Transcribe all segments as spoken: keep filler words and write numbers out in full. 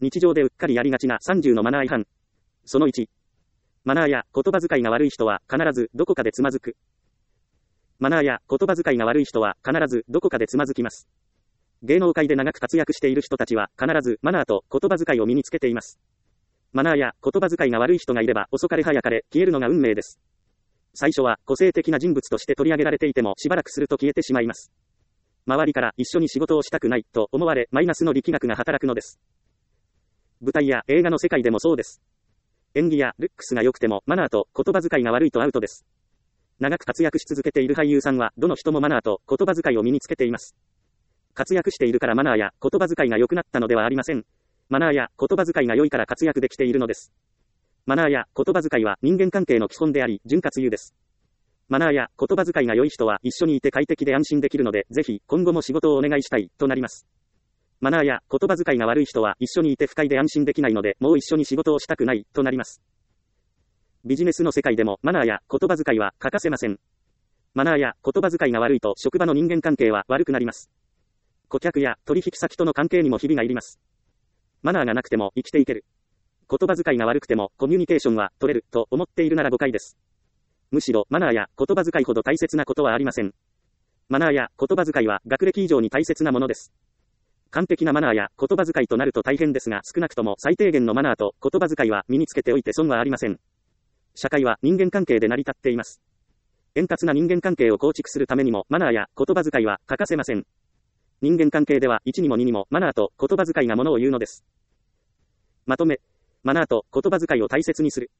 日常でうっかりやりがちなさんじゅうのマナー違反。そのいち。マナーや言葉遣いが悪い人は必ずどこかでつまずく。マナーや言葉遣いが悪い人は必ずどこかでつまずきます。芸能界で長く活躍している人たちは必ずマナーと言葉遣いを身につけています。マナーや言葉遣いが悪い人がいれば遅かれ早かれ消えるのが運命です。最初は個性的な人物として取り上げられていてもしばらくすると消えてしまいます。周りから一緒に仕事をしたくないと思われマイナスの力学が働くのです。舞台や映画の世界でもそうです。演技やルックスが良くてもマナーと言葉遣いが悪いとアウトです。長く活躍し続けている俳優さんはどの人もマナーと言葉遣いを身につけています。活躍しているからマナーや言葉遣いが良くなったのではありません。マナーや言葉遣いが良いから活躍できているのです。マナーや言葉遣いは人間関係の基本であり、潤滑油です。マナーや言葉遣いが良い人は一緒にいて快適で安心できるので、ぜひ今後も仕事をお願いしたいとなります。マナーや言葉遣いが悪い人は一緒にいて不快で安心できないので、もう一緒に仕事をしたくないとなります。ビジネスの世界でもマナーや言葉遣いは欠かせません。マナーや言葉遣いが悪いと職場の人間関係は悪くなります。顧客や取引先との関係にもひびが入ります。マナーがなくても生きていける。言葉遣いが悪くてもコミュニケーションは取れると思っているなら誤解です。むしろマナーや言葉遣いほど大切なことはありません。マナーや言葉遣いは学歴以上に大切なものです。完璧なマナーや言葉遣いとなると大変ですが、少なくとも最低限のマナーと言葉遣いは身につけておいて損はありません。社会は人間関係で成り立っています。円滑な人間関係を構築するためにもマナーや言葉遣いは欠かせません。人間関係ではいちにもににもマナーと言葉遣いがものを言うのです。まとめ、マナーと言葉遣いを大切にする。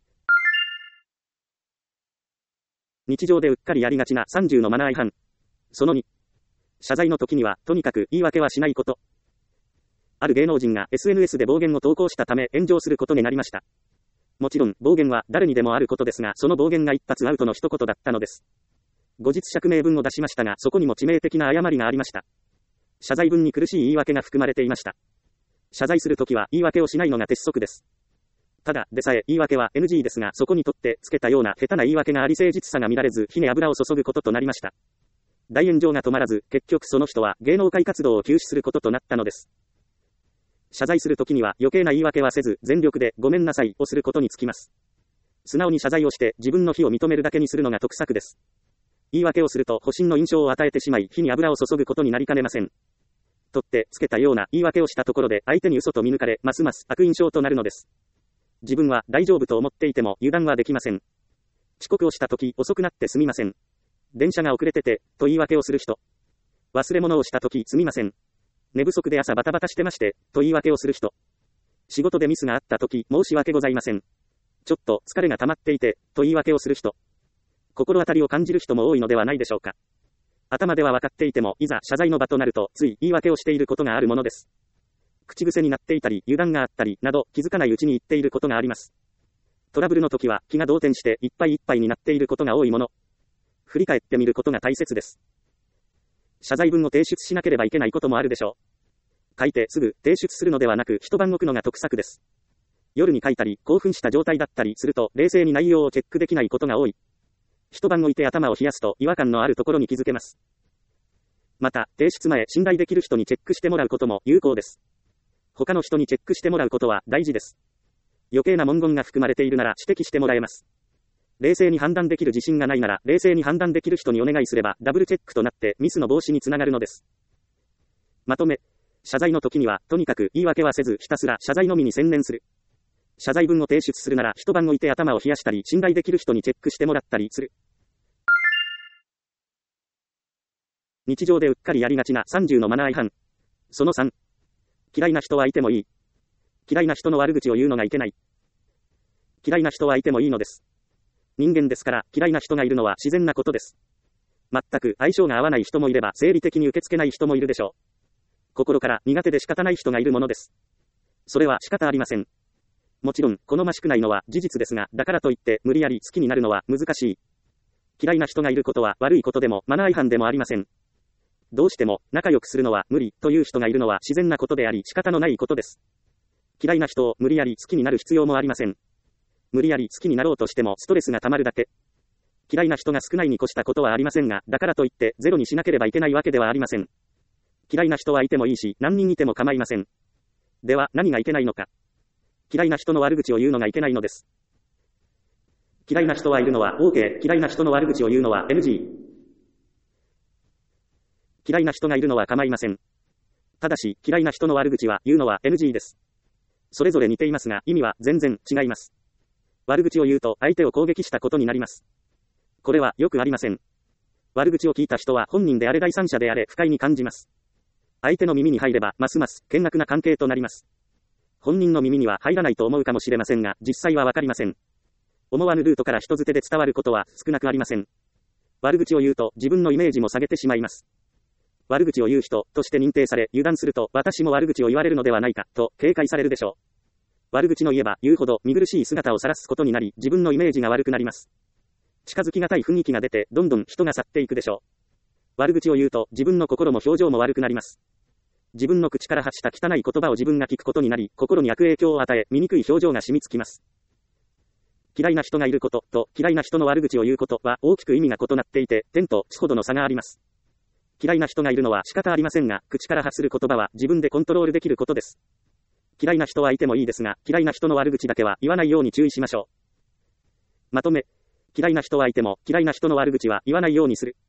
日常でうっかりやりがちなさんじゅうのマナー違反。そのに。謝罪の時にはとにかく言い訳はしないこと。ある芸能人が エスエヌエス で暴言を投稿したため炎上することになりました。もちろん暴言は誰にでもあることですが、その暴言が一発アウトの一言だったのです。後日釈明文を出しましたが、そこにも致命的な誤りがありました。謝罪文に苦しい言い訳が含まれていました。謝罪するときは言い訳をしないのが鉄則です。ただでさえ言い訳は エヌジー ですが、そこにとってつけたような下手な言い訳があり誠実さが見られず火に油を注ぐこととなりました。大炎上が止まらず、結局その人は芸能界活動を休止することとなったのです。謝罪するときには余計な言い訳はせず、全力でごめんなさいをすることにつきます。素直に謝罪をして自分の非を認めるだけにするのが得策です。言い訳をすると保身の印象を与えてしまい、火に油を注ぐことになりかねません。とってつけたような言い訳をしたところで相手に嘘と見抜かれ、ますます悪印象となるのです。自分は大丈夫と思っていても油断はできません。遅刻をしたとき遅くなってすみません。電車が遅れててと言い訳をする人。忘れ物をしたときすみません。寝不足で朝バタバタしてましてと言い訳をする人。仕事でミスがあったとき申し訳ございません。ちょっと疲れが溜まっていてと言い訳をする人。心当たりを感じる人も多いのではないでしょうか。頭では分かっていても、いざ謝罪の場となると、つい言い訳をしていることがあるものです。口癖になっていたり、油断があったり、など、気づかないうちに言っていることがあります。トラブルの時は、気が動転して、いっぱいいっぱいになっていることが多いもの。振り返ってみることが大切です。謝罪文を提出しなければいけないこともあるでしょう。書いてすぐ提出するのではなく、一晩置くのが得策です。夜に書いたり、興奮した状態だったりすると、冷静に内容をチェックできないことが多い。一晩置いて頭を冷やすと違和感のあるところに気づけます。また、提出前、信頼できる人にチェックしてもらうことも有効です。他の人にチェックしてもらうことは大事です。余計な文言が含まれているなら指摘してもらえます。冷静に判断できる自信がないなら、冷静に判断できる人にお願いすれば、ダブルチェックとなってミスの防止につながるのです。まとめ、謝罪の時には、とにかく言い訳はせず、ひたすら謝罪のみに専念する。謝罪文を提出するなら、一晩置いて頭を冷やしたり、信頼できる人にチェックしてもらったりする。日常でうっかりやりがちなさんじゅうのマナー違反。そのさん。嫌いな人はいてもいい。嫌いな人の悪口を言うのがいけない。嫌いな人はいてもいいのです。人間ですから嫌いな人がいるのは自然なことです。全く相性が合わない人もいれば生理的に受け付けない人もいるでしょう。心から苦手で仕方ない人がいるものです。それは仕方ありません。もちろん好ましくないのは事実ですが、だからといって無理やり好きになるのは難しい。嫌いな人がいることは悪いことでもマナー違反でもありません。どうしても仲良くするのは無理という人がいるのは自然なことであり仕方のないことです。嫌いな人を無理やり好きになる必要もありません。無理やり好きになろうとしてもストレスが溜まるだけ。嫌いな人が少ないに越したことはありませんが、だからといってゼロにしなければいけないわけではありません。嫌いな人はいてもいいし、何人いても構いません。 では、何がいけないのか。嫌いな人の悪口を言うのがいけないのです。嫌いな人はいるのは OK、嫌いな人の悪口を言うのは エヌジー。嫌いな人がいるのは構いません。ただし、嫌いな人の悪口は言うのは エヌジー です。それぞれ似ていますが、意味は全然違います。悪口を言うと相手を攻撃したことになります。これはよくありません。悪口を聞いた人は本人であれ第三者であれ不快に感じます。相手の耳に入ればますます険悪な関係となります。本人の耳には入らないと思うかもしれませんが、実際はわかりません。思わぬルートから人づてで伝わることは少なくありません。悪口を言うと自分のイメージも下げてしまいます。悪口を言う人として認定され油断すると私も悪口を言われるのではないかと警戒されるでしょう。悪口の言えば言うほど見苦しい姿を晒すことになり自分のイメージが悪くなります。近づきがたい雰囲気が出てどんどん人が去っていくでしょう。悪口を言うと自分の心も表情も悪くなります。自分の口から発した汚い言葉を自分が聞くことになり心に悪影響を与え醜い表情が染みつきます。嫌いな人がいることと嫌いな人の悪口を言うことは大きく意味が異なっていて天と地ほどの差があります。嫌いな人がいるのは仕方ありませんが、口から発する言葉は自分でコントロールできることです。嫌いな人はいてもいいですが、嫌いな人の悪口だけは言わないように注意しましょう。まとめ、嫌いな人はいても嫌いな人の悪口は言わないようにする。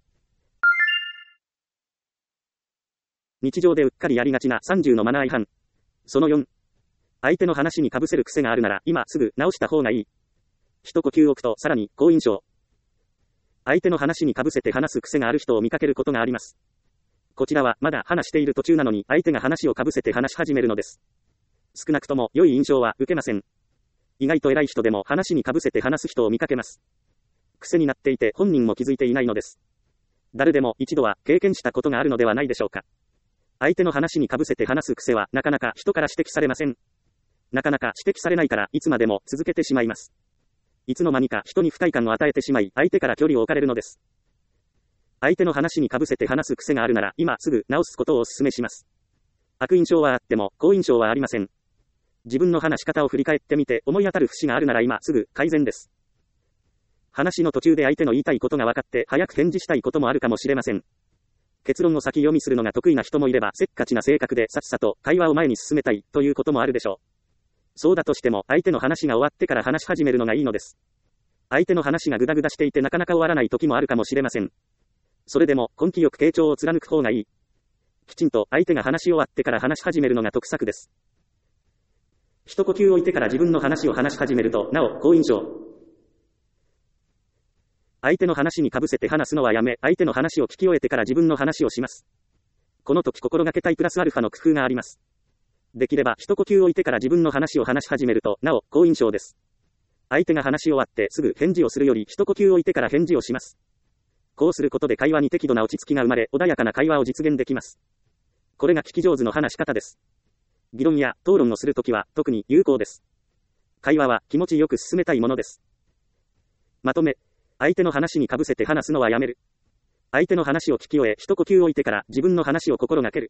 日常でうっかりやりがちなさんじゅうのマナー違反。そのよん。相手の話に被せる癖があるなら今すぐ直した方がいい。一呼吸置くとさらに好印象。相手の話に被せて話す癖がある人を見かけることがあります。こちらはまだ話している途中なのに相手が話を被せて話し始めるのです。少なくとも良い印象は受けません。意外と偉い人でも話に被せて話す人を見かけます。癖になっていて本人も気づいていないのです。誰でも一度は経験したことがあるのではないでしょうか。相手の話に被せて話す癖はなかなか人から指摘されません。なかなか指摘されないからいつまでも続けてしまいます。いつの間にか人に不快感を与えてしまい相手から距離を置かれるのです。相手の話に被せて話す癖があるなら今すぐ直すことをお勧めします。悪印象はあっても好印象はありません。自分の話し方を振り返ってみて思い当たる節があるなら今すぐ改善です。話の途中で相手の言いたいことが分かって早く返事したいこともあるかもしれません。結論を先読みするのが得意な人もいればせっかちな性格でさっさと会話を前に進めたいということもあるでしょう。そうだとしても相手の話が終わってから話し始めるのがいいのです。相手の話がグダグダしていてなかなか終わらない時もあるかもしれません。それでも根気よく傾聴を貫く方がいい。きちんと相手が話し終わってから話し始めるのが得策です。一呼吸置いてから自分の話を話し始めるとなお好印象。相手の話に被せて話すのはやめ、相手の話を聞き終えてから自分の話をします。この時心がけたいプラスアルファの工夫があります。できれば一呼吸置いてから自分の話を話し始めるとなお好印象です。相手が話し終わってすぐ返事をするより一呼吸置いてから返事をします。こうすることで会話に適度な落ち着きが生まれ穏やかな会話を実現できます。これが聞き上手の話し方です。議論や討論をするときは特に有効です。会話は気持ちよく進めたいものです。まとめ、相手の話に被せて話すのはやめる。相手の話を聞き終え一呼吸置いてから自分の話を心がける。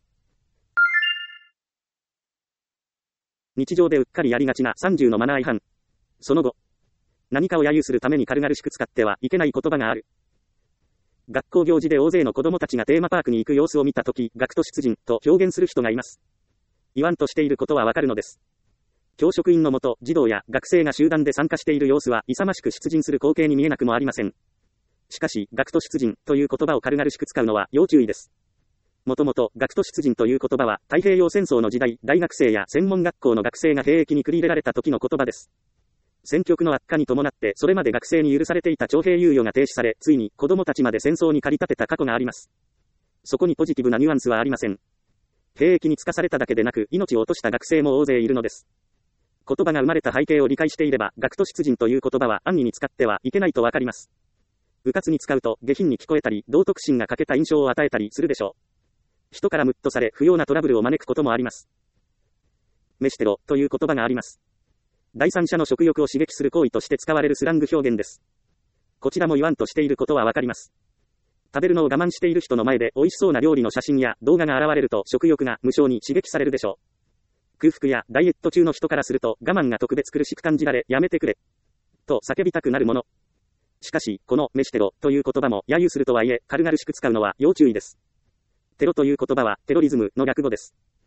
日常でうっかりやりがちなさんじゅうのマナー違反。その後、何かを揶揄するために軽々しく使ってはいけない言葉がある。学校行事で大勢の子供たちがテーマパークに行く様子を見たとき、学徒出陣と表現する人がいます。言わんとしていることはわかるのです。教職員のもと、児童や学生が集団で参加している様子は勇ましく出陣する光景に見えなくもありません。しかし、学徒出陣という言葉を軽々しく使うのは要注意です。もともと、学徒出陣という言葉は、太平洋戦争の時代、大学生や専門学校の学生が兵役に繰り入れられた時の言葉です。戦局の悪化に伴って、それまで学生に許されていた徴兵猶予が停止され、ついに子供たちまで戦争に駆り立てた過去があります。そこにポジティブなニュアンスはありません。兵役に就かされただけでなく、命を落とした学生も大勢いるのです。言葉が生まれた背景を理解していれば、学徒出陣という言葉は安易に使ってはいけないとわかります。迂闊に使うと下品に聞こえたり、道徳心が欠けた印象を与えたりするでしょう。人からムッとされ、不要なトラブルを招くこともあります。飯テロという言葉があります。第三者の食欲を刺激する行為として使われるスラング表現です。こちらも言わんとしていることはわかります。食べるのを我慢している人の前で美味しそうな料理の写真や動画が現れると食欲が無性に刺激されるでしょう。空腹やダイエット中の人からすると我慢が特別苦しく感じられ、やめてくれと叫びたくなるもの。しかし、この飯テロという言葉も揶揄するとはいえ、軽々しく使うのは要注意です。テロという言葉はテロリズムの略語です。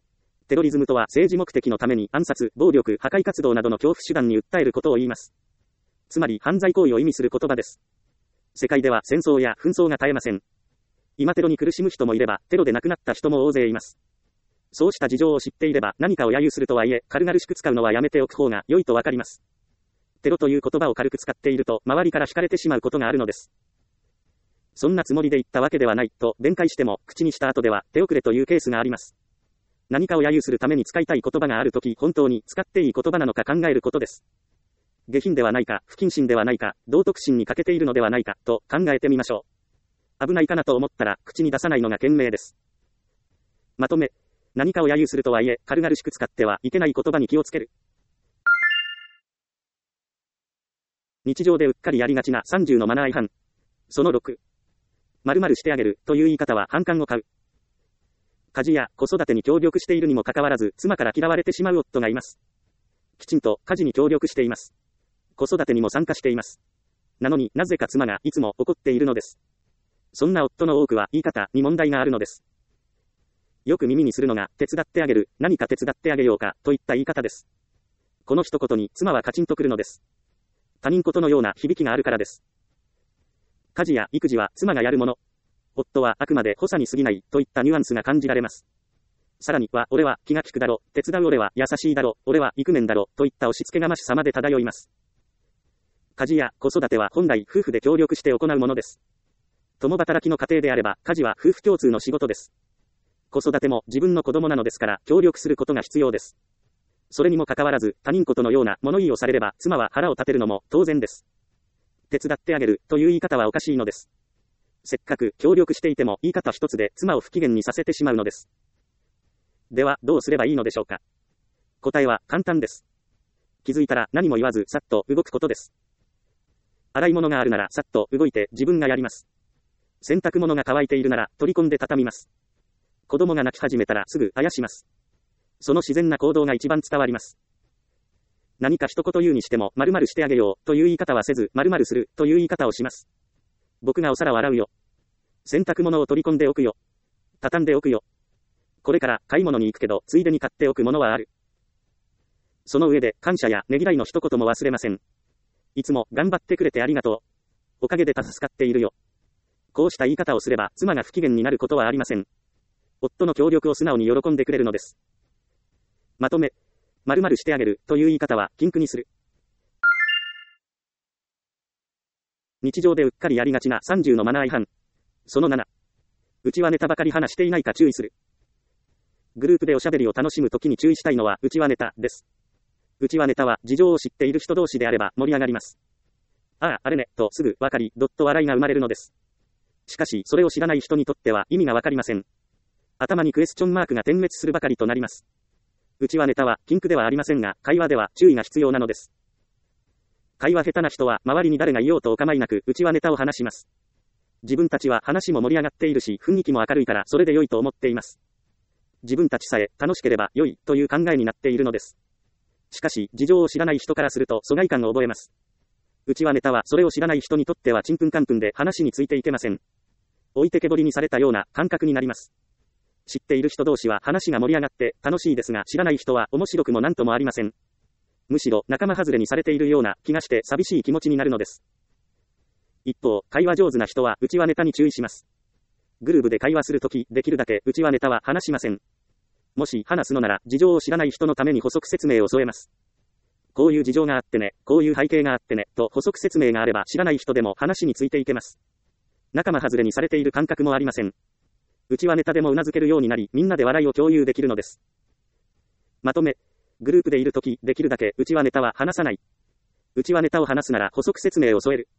テロリズムとは政治目的のために暗殺、暴力、破壊活動などの恐怖手段に訴えることを言います。つまり犯罪行為を意味する言葉です。世界では戦争や紛争が絶えません。今テロに苦しむ人もいれば、テロで亡くなった人も大勢います。そうした事情を知っていれば何かを揶揄するとはいえ、軽々しく使うのはやめておく方が良いとわかります。テロという言葉を軽く使っていると、周りから惹かれてしまうことがあるのです。そんなつもりで言ったわけではない、と弁解しても、口にした後では、手遅れというケースがあります。何かを揶揄するために使いたい言葉があるとき、本当に使っていい言葉なのか考えることです。下品ではないか、不謹慎ではないか、道徳心に欠けているのではないか、と考えてみましょう。危ないかなと思ったら、口に出さないのが賢明です。まとめ、何かを揶揄するとはいえ、軽々しく使ってはいけない言葉に気をつける。日常でうっかりやりがちなさんじゅうのマナー違反。そのろく。〇〇してあげるという言い方は反感を買う。家事や子育てに協力しているにもかかわらず、妻から嫌われてしまう夫がいます。きちんと家事に協力しています。子育てにも参加しています。なのになぜか妻がいつも怒っているのです。そんな夫の多くは言い方に問題があるのです。よく耳にするのが、手伝ってあげる、何か手伝ってあげようか、といった言い方です。この一言に妻はカチンとくるのです。他人事のような響きがあるからです。家事や育児は妻がやるもの。夫はあくまで補佐に過ぎない、といったニュアンスが感じられます。さらには、俺は気が利くだろ、手伝う俺は優しいだろ、俺はイクメンだろ、といった押し付けがましさまで漂います。家事や子育ては本来夫婦で協力して行うものです。共働きの家庭であれば、家事は夫婦共通の仕事です。子育ても自分の子供なのですから、協力することが必要です。それにもかかわらず、他人事のような物言いをされれば、妻は腹を立てるのも当然です。手伝ってあげる、という言い方はおかしいのです。せっかく協力していても言い方一つで妻を不機嫌にさせてしまうのです。ではどうすればいいのでしょうか。答えは簡単です。気づいたら何も言わずさっと動くことです。洗い物があるならさっと動いて自分がやります。洗濯物が乾いているなら取り込んで畳みます。子供が泣き始めたらすぐあやします。その自然な行動が一番伝わります。何か一言言うにしても〇〇してあげようという言い方はせず〇〇するという言い方をします。僕がお皿を洗うよ。洗濯物を取り込んでおくよ。畳んでおくよ。これから買い物に行くけど、ついでに買っておくものはある。その上で感謝やねぎらいの一言も忘れません。いつも頑張ってくれてありがとう。おかげで助かっているよ。こうした言い方をすれば妻が不機嫌になることはありません。夫の協力を素直に喜んでくれるのです。まとめ、〇〇してあげるという言い方は禁句にする。日常でうっかりやりがちなさんじゅうのマナー違反。そのなな。うちはネタばかり話していないか注意する。グループでおしゃべりを楽しむときに注意したいのはうちはネタです。うちはネタは事情を知っている人同士であれば盛り上がります。ああ、あれね、とすぐわかり、どっと笑いが生まれるのです。しかし、それを知らない人にとっては意味がわかりません。頭にクエスチョンマークが点滅するばかりとなります。うちはネタは禁句ではありませんが、会話では注意が必要なのです。会話下手な人は周りに誰がいようとお構いなくうちはネタを話します。自分たちは話も盛り上がっているし雰囲気も明るいからそれで良いと思っています。自分たちさえ楽しければ良いという考えになっているのです。しかし事情を知らない人からすると疎外感を覚えます。うちはネタはそれを知らない人にとってはちんぷんかんぷんで話についていけません。置いてけぼりにされたような感覚になります。知っている人同士は話が盛り上がって楽しいですが知らない人は面白くもなんともありません。むしろ仲間外れにされているような気がして寂しい気持ちになるのです。一方、会話上手な人はうちはネタに注意します。グループで会話するとき、できるだけうちはネタは話しません。もし話すのなら事情を知らない人のために補足説明を添えます。こういう事情があってね、こういう背景があってね、と補足説明があれば知らない人でも話についていけます。仲間外れにされている感覚もありません。うちはネタでも頷けるようになり、みんなで笑いを共有できるのです。まとめ。グループでいるとき、できるだけうちはネタは話さない。うちはネタを話すなら補足説明を添える。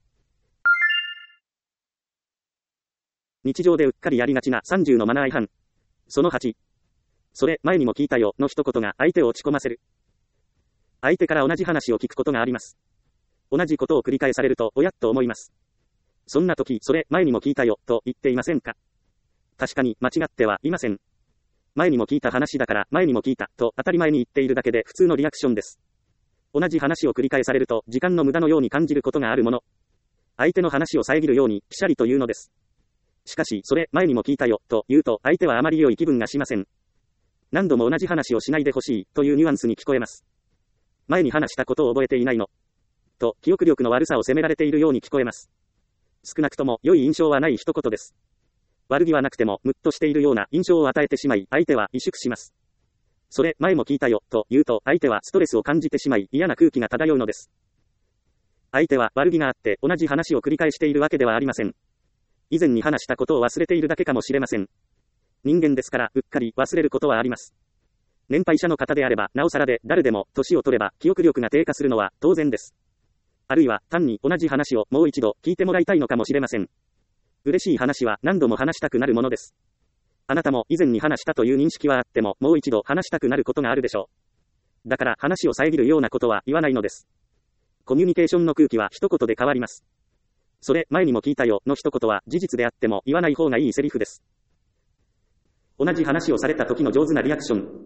日常でうっかりやりがちなさんじゅうのマナー違反。そのはち。それ、前にも聞いたよ、の一言が相手を落ち込ませる。相手から同じ話を聞くことがあります。同じことを繰り返されると、おやっと思います。そんな時、それ、前にも聞いたよ、と言っていませんか。確かに、間違ってはいません。前にも聞いた話だから、前にも聞いた、と当たり前に言っているだけで普通のリアクションです。同じ話を繰り返されると、時間の無駄のように感じることがあるもの。相手の話を遮るように、ピシャリと言うのです。しかし、それ、前にも聞いたよ、と言うと、相手はあまり良い気分がしません。 何度も同じ話をしないでほしいというニュアンスに聞こえます。前に話したことを覚えていないのと記憶力の悪さを責められているように聞こえます。少なくとも良い印象はない一言です。悪気はなくてもムッとしているような印象を与えてしまい、相手は萎縮します。それ、前も聞いたよ、と言うと、相手はストレスを感じてしまい、嫌な空気が漂うのです。相手は悪気があって、同じ話を繰り返しているわけではありません。以前に話したことを忘れているだけかもしれません。人間ですから、うっかり忘れることはあります。年配者の方であれば、なおさらで、誰でも、年を取れば、記憶力が低下するのは、当然です。あるいは、単に同じ話をもう一度聞いてもらいたいのかもしれません。嬉しい話は何度も話したくなるものです。あなたも以前に話したという認識はあっても、もう一度話したくなることがあるでしょう。だから話を遮るようなことは言わないのです。コミュニケーションの空気は一言で変わります。それ、前にも聞いたよの一言は事実であっても言わない方がいいセリフです。同じ話をされた時の上手なリアクション。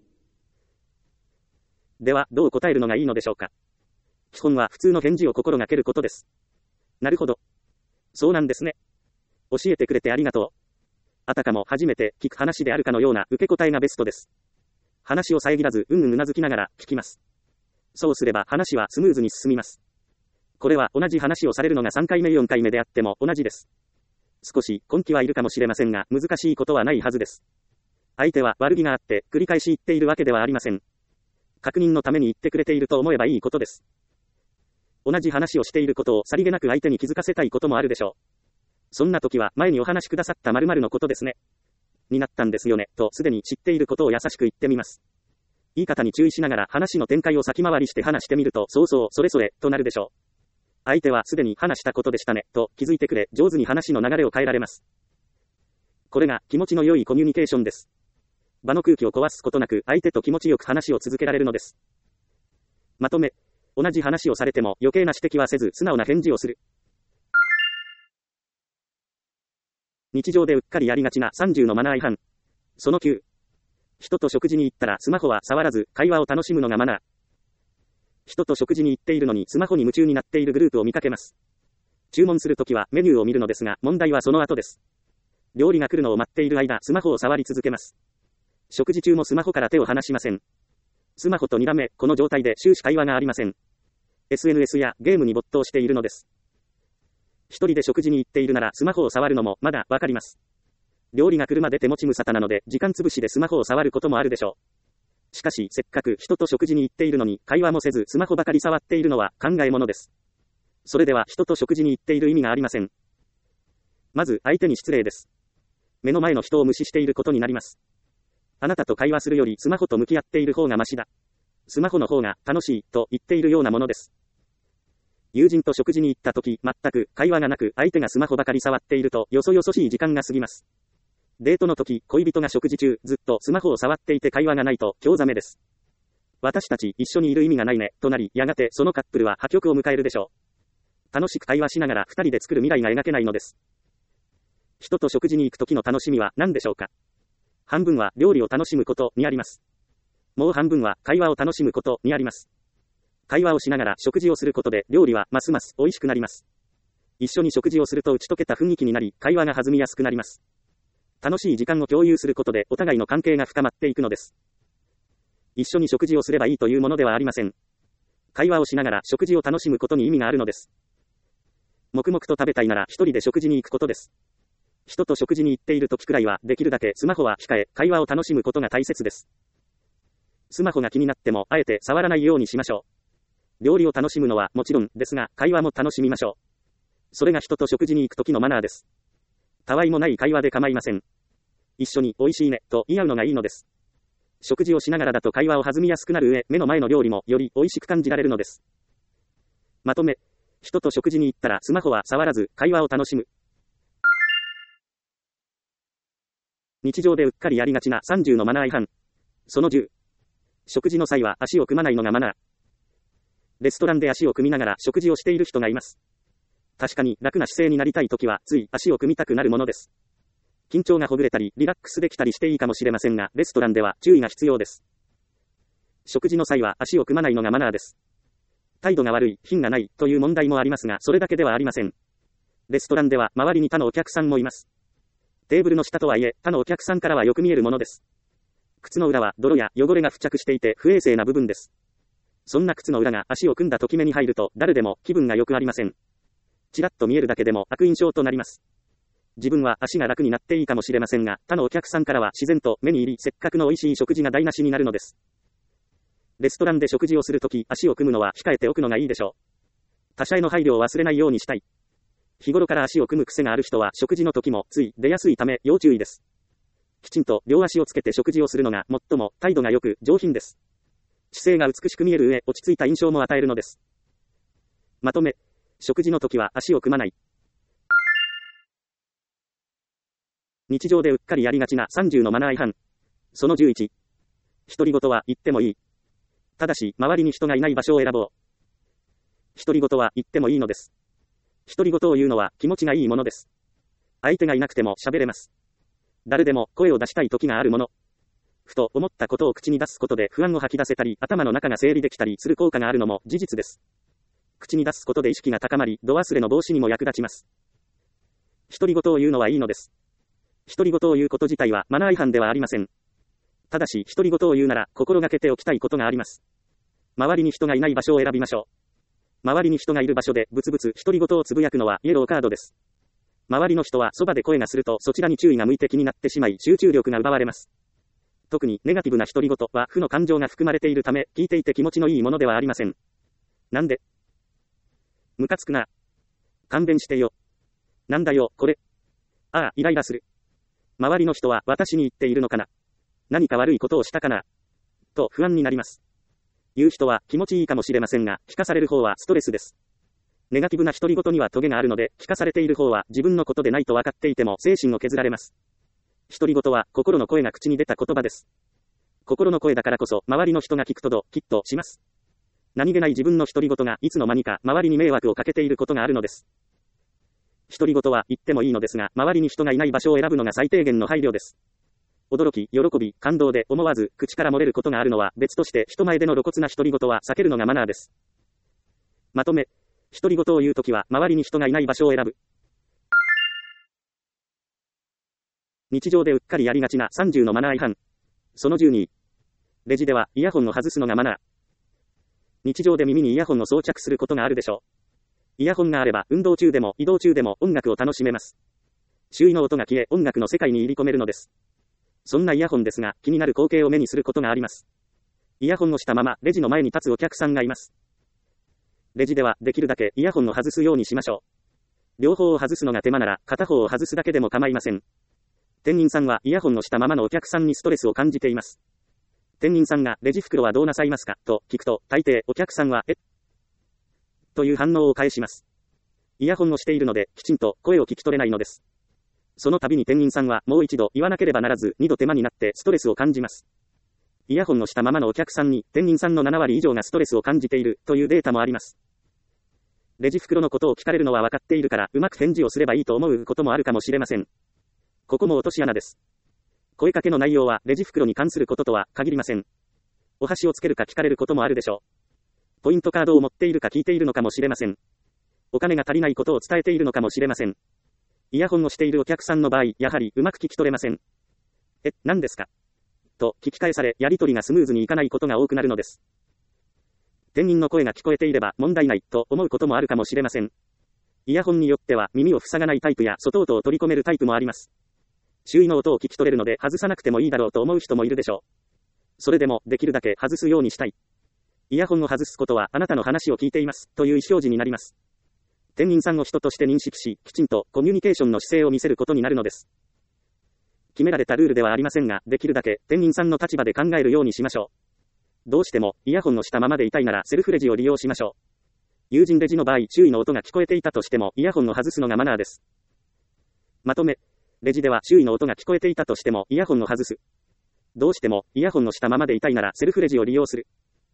では、どう答えるのがいいのでしょうか。基本は普通の返事を心がけることです。なるほど。そうなんですね。教えてくれてありがとう。あたかも初めて聞く話であるかのような受け答えがベストです。話を遮らず、うんうんうなずきながら聞きます。そうすれば話はスムーズに進みます。これは同じ話をされるのがさんかいめよんかいめであっても同じです。少し根気はいるかもしれませんが、難しいことはないはずです。相手は悪気があって繰り返し言っているわけではありません。確認のために言ってくれていると思えばいいことです。同じ話をしていることをさりげなく相手に気づかせたいこともあるでしょう。そんな時は、前にお話しくださった〇〇のことですね。になったんですよね、とすでに知っていることを優しく言ってみます。言い方に注意しながら話の展開を先回りして話してみると、そうそう、それそれ、となるでしょう。相手はすでに話したことでしたね、と気づいてくれ、上手に話の流れを変えられます。これが気持ちの良いコミュニケーションです。場の空気を壊すことなく、相手と気持ちよく話を続けられるのです。まとめ、同じ話をされても余計な指摘はせず、素直な返事をする。日常でうっかりやりがちなさんじゅうのマナー違反。そのきゅう。人と食事に行ったらスマホは触らず、会話を楽しむのがマナー。人と食事に行っているのにスマホに夢中になっているグループを見かけます。注文するときはメニューを見るのですが、問題はその後です。料理が来るのを待っている間、スマホを触り続けます。食事中もスマホから手を離しません。スマホとに打目、この状態で終始会話がありません。エスエヌエス やゲームに没頭しているのです。一人で食事に行っているならスマホを触るのもまだわかります。料理が来るまで手持ち無沙汰なので時間つぶしでスマホを触ることもあるでしょう。しかしせっかく人と食事に行っているのに会話もせずスマホばかり触っているのは考えものです。それでは人と食事に行っている意味がありません。まず相手に失礼です。目の前の人を無視していることになります。あなたと会話するよりスマホと向き合っている方がマシだ。スマホの方が楽しいと言っているようなものです。友人と食事に行った時、全く会話がなく相手がスマホばかり触っているとよそよそしい時間が過ぎます。デートの時、恋人が食事中、ずっとスマホを触っていて会話がないと興ざめです。私たち一緒にいる意味がないね、となり、やがてそのカップルは破局を迎えるでしょう。楽しく会話しながら二人で作る未来が描けないのです。人と食事に行く時の楽しみは何でしょうか。半分は料理を楽しむことにあります。もう半分は会話を楽しむことにあります。会話をしながら食事をすることで料理はますます美味しくなります。一緒に食事をすると打ち解けた雰囲気になり、会話が弾みやすくなります。楽しい時間を共有することでお互いの関係が深まっていくのです。一緒に食事をすればいいというものではありません。会話をしながら食事を楽しむことに意味があるのです。黙々と食べたいなら一人で食事に行くことです。人と食事に行っている時くらいはできるだけスマホは控え、会話を楽しむことが大切です。スマホが気になってもあえて触らないようにしましょう。料理を楽しむのはもちろんですが、会話も楽しみましょう。それが人と食事に行く時のマナーです。たわいもない会話で構いません。一緒に美味しいねと言い合うのがいいのです。食事をしながらだと会話を弾みやすくなる上、目の前の料理もより美味しく感じられるのです。まとめ、人と食事に行ったらスマホは触らず会話を楽しむ。日常でうっかりやりがちなさんじゅうのマナー違反。そのじゅう。食事の際は足を組まないのがマナー。レストランで足を組みながら食事をしている人がいます。確かに楽な姿勢になりたいときはつい足を組みたくなるものです。緊張がほぐれたりリラックスできたりしていいかもしれませんが、レストランでは注意が必要です。食事の際は足を組まないのがマナーです。態度が悪い、品がないという問題もありますが、それだけではありません。レストランでは周りに他のお客さんもいます。テーブルの下とはいえ、他のお客さんからはよく見えるものです。 靴の裏は泥や汚れが付着していて不衛生な部分です。そんな靴の裏が足を組んだとき目に入ると誰でも気分が良くありません。ちらっと見えるだけでも悪印象となります。自分は足が楽になっていいかもしれませんが、他のお客さんからは自然と目に入り、せっかくの美味しい食事が台無しになるのです。レストランで食事をするとき、足を組むのは控えておくのがいいでしょう。他者への配慮を忘れないようにしたい。日頃から足を組む癖がある人は食事の時もつい出やすいため要注意です。きちんと両足をつけて食事をするのが最も態度が良く上品です。姿勢が美しく見える上、落ち着いた印象も与えるのです。まとめ、食事の時は足を組まない。日常でうっかりやりがちなさんじゅうのマナー違反。そのじゅういち。独り言は言ってもいい。ただし、周りに人がいない場所を選ぼう。独り言は言ってもいいのです。独り言を言うのは気持ちがいいものです。相手がいなくても喋れます。誰でも声を出したい時があるもの。ふと思ったことを口に出すことで不安を吐き出せたり、頭の中が整理できたりする効果があるのも事実です。口に出すことで意識が高まり、度忘れの防止にも役立ちます。独り言を言うのはいいのです。独り言を言うこと自体はマナー違反ではありません。ただし、独り言を言うなら心がけておきたいことがあります。周りに人がいない場所を選びましょう。周りに人がいる場所でブツブツ独り言をつぶやくのはイエローカードです。周りの人はそばで声がするとそちらに注意が向いて気になってしまい集中力が奪われます。特にネガティブな独り言は負の感情が含まれているため聞いていて気持ちのいいものではありません。なんで？ムカつくな。勘弁してよ。なんだよ、これ。ああ、イライラする。周りの人は私に言っているのかな。何か悪いことをしたかな。と不安になります。言う人は気持ちいいかもしれませんが、聞かされる方はストレスです。ネガティブな独り言にはトゲがあるので、聞かされている方は自分のことでないと分かっていても精神を削られます。独り言は心の声が口に出た言葉です。心の声だからこそ周りの人が聞くとドキッとします。何気ない自分の独り言がいつの間にか周りに迷惑をかけていることがあるのです。独り言は言ってもいいのですが、周りに人がいない場所を選ぶのが最低限の配慮です。驚き、喜び、感動で思わず口から漏れることがあるのは別として、人前での露骨な独り言は避けるのがマナーです。まとめ、独り言を言うときは周りに人がいない場所を選ぶ。日常でうっかりやりがちなさんじゅうのマナー違反。そのじゅうに。レジではイヤホンを外すのがマナー。日常で耳にイヤホンを装着することがあるでしょう。イヤホンがあれば運動中でも移動中でも音楽を楽しめます。周囲の音が消え音楽の世界に入り込めるのです。そんなイヤホンですが、気になる光景を目にすることがあります。イヤホンをしたままレジの前に立つお客さんがいます。レジではできるだけイヤホンを外すようにしましょう。両方を外すのが手間なら片方を外すだけでも構いません。店員さんはイヤホンをしたままのお客さんにストレスを感じています。店員さんがレジ袋はどうなさいますかと聞くと、大抵お客さんはえという反応を返します。イヤホンをしているのできちんと声を聞き取れないのです。その度に店員さんはもう一度言わなければならず二度手間になってストレスを感じます。イヤホンをしたままのお客さんに店員さんのななわり以上がストレスを感じているというデータもあります。レジ袋のことを聞かれるのは分かっているからうまく返事をすればいいと思うこともあるかもしれません。ここも落とし穴です。声かけの内容はレジ袋に関することとは限りません。お箸をつけるか聞かれることもあるでしょう。ポイントカードを持っているか聞いているのかもしれません。お金が足りないことを伝えているのかもしれません。イヤホンをしているお客さんの場合、やはりうまく聞き取れません。え、何ですかと聞き返され、やり取りがスムーズにいかないことが多くなるのです。店員の声が聞こえていれば問題ないと思うこともあるかもしれません。イヤホンによっては耳を塞がないタイプや外音を取り込めるタイプもあります。周囲の音を聞き取れるので外さなくてもいいだろうと思う人もいるでしょう。それでもできるだけ外すようにしたい。イヤホンを外すことはあなたの話を聞いていますという意思表示になります。店員さんを人として認識し、きちんとコミュニケーションの姿勢を見せることになるのです。決められたルールではありませんが、できるだけ店員さんの立場で考えるようにしましょう。どうしてもイヤホンをしたままでいたいならセルフレジを利用しましょう。友人レジの場合、周囲の音が聞こえていたとしてもイヤホンを外すのがマナーです。まとめ、レジでは周囲の音が聞こえていたとしてもイヤホンを外す。どうしてもイヤホンをしたままでいたいならセルフレジを利用する。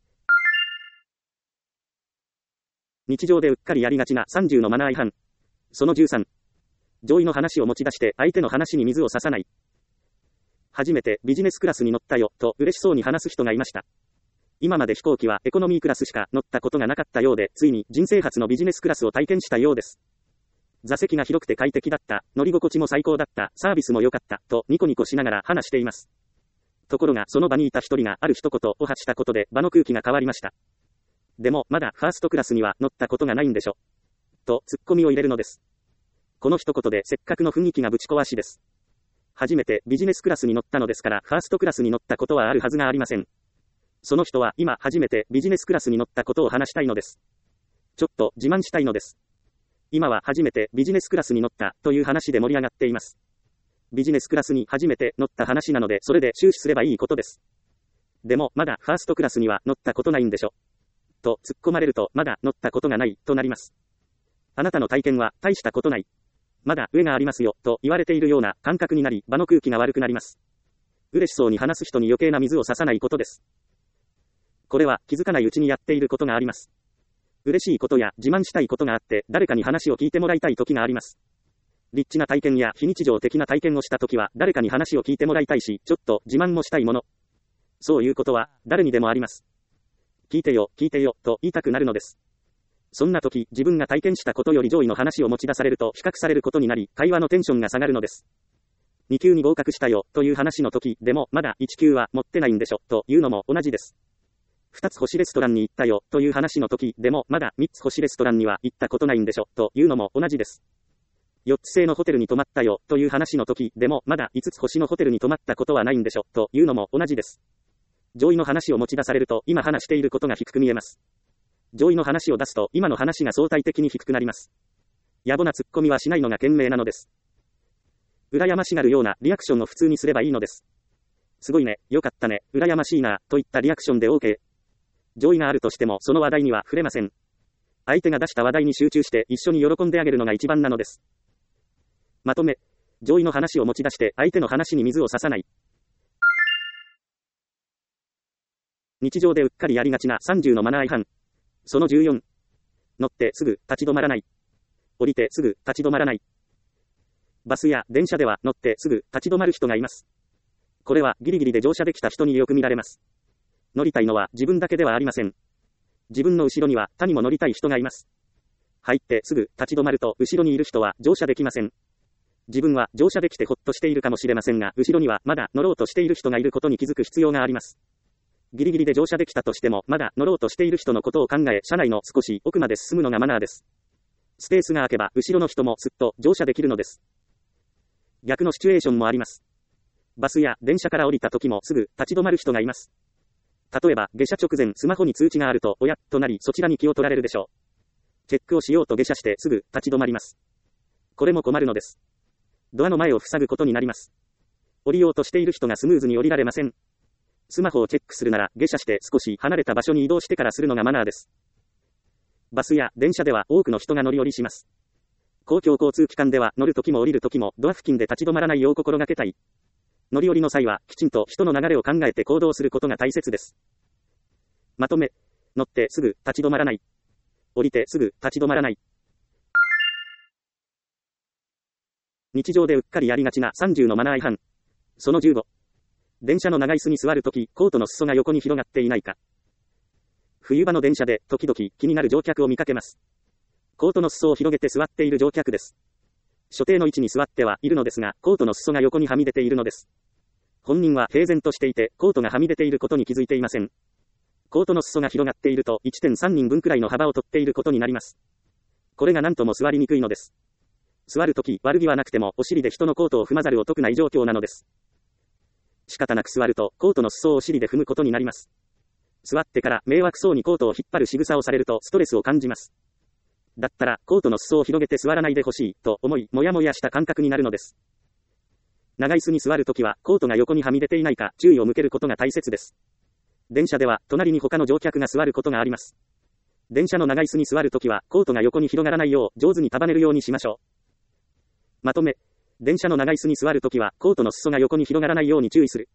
日常でうっかりやりがちなさんじゅうのマナー違反。そのじゅうさん。上位の話を持ち出して相手の話に水を差さない。初めてビジネスクラスに乗ったよと嬉しそうに話す人がいました。今まで飛行機はエコノミークラスしか乗ったことがなかったようで、ついに人生初のビジネスクラスを体験したようです。座席が広くて快適だった、乗り心地も最高だった、サービスも良かったとニコニコしながら話しています。 ところがその場にいた一人がある一言を発したことで場の空気が変わりました。でもまだファーストクラスには乗ったことがないんでしょ。とツッコミを入れるのです。この一言でせっかくの雰囲気がぶち壊しです。初めてビジネスクラスに乗ったのですからファーストクラスに乗ったことはあるはずがありません。その人は今初めてビジネスクラスに乗ったことを話したいのです。ちょっと自慢したいのです。今は初めてビジネスクラスに乗ったという話で盛り上がっています。ビジネスクラスに初めて乗った話なのでそれで終始すればいいことです。でもまだファーストクラスには乗ったことないんでしょ。と突っ込まれるとまだ乗ったことがないとなります。あなたの体験は大したことない。まだ上がありますよと言われているような感覚になり場の空気が悪くなります。嬉しそうに話す人に余計な水を差さないことです。これは気づかないうちにやっていることがあります。嬉しいことや自慢したいことがあって誰かに話を聞いてもらいたい時があります。リッチな体験や非日常的な体験をした時は誰かに話を聞いてもらいたいしちょっと自慢もしたいもの。そういうことは誰にでもあります。聞いてよ聞いてよと言いたくなるのです。そんな時自分が体験したことより上位の話を持ち出されると比較されることになり会話のテンションが下がるのです。に級に合格したよという話の時でもまだいち級は持ってないんでしょというのも同じです。ふたつ星レストランに行ったよという話の時でもまだみっつ星レストランには行ったことないんでしょというのも同じです。よっつ星のホテルに泊まったよという話の時でもまだいつつ星のホテルに泊まったことはないんでしょというのも同じです。上位の話を持ち出されると今話していることが低く見えます。上位の話を出すと今の話が相対的に低くなります。野暮なツッコミはしないのが賢明なのです。羨ましがるようなリアクションを普通にすればいいのです。すごいね、よかったね、羨ましいな、といったリアクションで OK。上位があるとしてもその話題には触れません。相手が出した話題に集中して一緒に喜んであげるのが一番なのです。まとめ、上位の話を持ち出して相手の話に水を差さない。日常でうっかりやりがちなさんじゅうのマナー違反。そのじゅうよん。乗ってすぐ立ち止まらない。降りてすぐ立ち止まらない。バスや電車では乗ってすぐ立ち止まる人がいます。これはギリギリで乗車できた人によく見られます。乗りたいのは自分だけではありません。自分の後ろには他にも乗りたい人がいます。入ってすぐ立ち止まると後ろにいる人は乗車できません。自分は乗車できてほっとしているかもしれませんが、後ろにはまだ乗ろうとしている人がいることに気づく必要があります。ギリギリで乗車できたとしても、まだ乗ろうとしている人のことを考え、車内の少し奥まで進むのがマナーです。スペースが空けば、後ろの人もすっと乗車できるのです。逆のシチュエーションもあります。バスや電車から降りた時もすぐ立ち止まる人がいます。例えば、下車直前、スマホに通知があると、おや、となり、そちらに気を取られるでしょう。チェックをしようと下車してすぐ立ち止まります。これも困るのです。ドアの前を塞ぐことになります。降りようとしている人がスムーズに降りられません。スマホをチェックするなら下車して少し離れた場所に移動してからするのがマナーです。バスや電車では多くの人が乗り降りします。公共交通機関では乗るときも降りるときもドア付近で立ち止まらないよう心がけたい。乗り降りの際はきちんと人の流れを考えて行動することが大切です。まとめ、乗ってすぐ立ち止まらない。降りてすぐ立ち止まらない。日常でうっかりやりがちなさんじゅうのマナー違反。そのじゅうご。電車の長椅子に座るとき、コートの裾が横に広がっていないか。冬場の電車で時々気になる乗客を見かけます。コートの裾を広げて座っている乗客です。所定の位置に座ってはいるのですが、コートの裾が横にはみ出ているのです。本人は平然としていて、コートがはみ出ていることに気づいていません。コートの裾が広がっていると いってんさん 人分くらいの幅を取っていることになります。これが何とも座りにくいのです。座るとき悪気はなくてもお尻で人のコートを踏まざるを得ない状況なのです。仕方なく座るとコートの裾をお尻で踏むことになります。座ってから迷惑そうにコートを引っ張る仕草をされるとストレスを感じます。だったらコートの裾を広げて座らないでほしいと思い、もやもやした感覚になるのです。長椅子に座るときはコートが横にはみ出ていないか注意を向けることが大切です。電車では隣に他の乗客が座ることがあります。電車の長椅子に座るときはコートが横に広がらないよう上手に束ねるようにしましょう。まとめ、電車の長椅子に座るときはコートの裾が横に広がらないように注意する。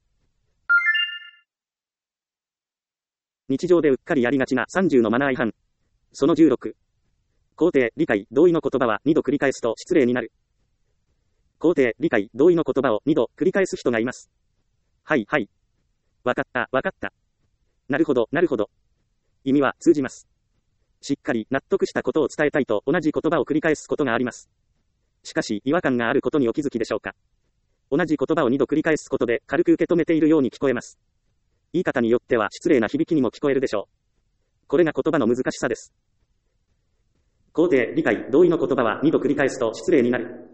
日常でうっかりやりがちなさんじゅうのマナー違反。そのじゅうろく。肯定、理解、同意の言葉はにど繰り返すと失礼になる。肯定、理解、同意の言葉をにど繰り返す人がいます。はいはい。わかった、わかった。なるほど、なるほど。意味は通じます。しっかり納得したことを伝えたいと同じ言葉を繰り返すことがあります。しかし違和感があることにお気づきでしょうか。 同じ言葉をにど繰り返すことで軽く受け止めているように聞こえます。言い方によっては失礼な響きにも聞こえるでしょう。これが言葉の難しさです。肯定、理解、同意の言葉はにど繰り返すと失礼になる。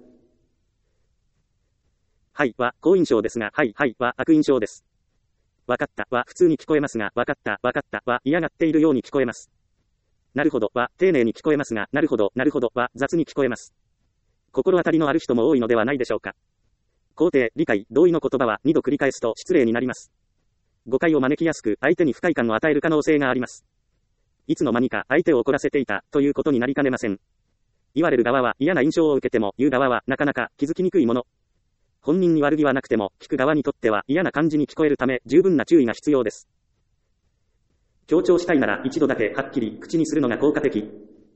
はいは好印象ですが、はいはいは悪印象です。わかったは普通に聞こえますが、わかったわかったは嫌がっているように聞こえます。なるほどは丁寧に聞こえますが、なるほどなるほどは雑に聞こえます。心当たりのある人も多いのではないでしょうか。肯定、理解、同意の言葉はにど繰り返すと失礼になります。誤解を招きやすく、相手に不快感を与える可能性があります。いつの間にか相手を怒らせていたということになりかねません。言われる側は嫌な印象を受けても、言う側はなかなか気づきにくいもの。本人に悪気はなくても、聞く側にとっては嫌な感じに聞こえるため、十分な注意が必要です。強調したいなら一度だけはっきり口にするのが効果的。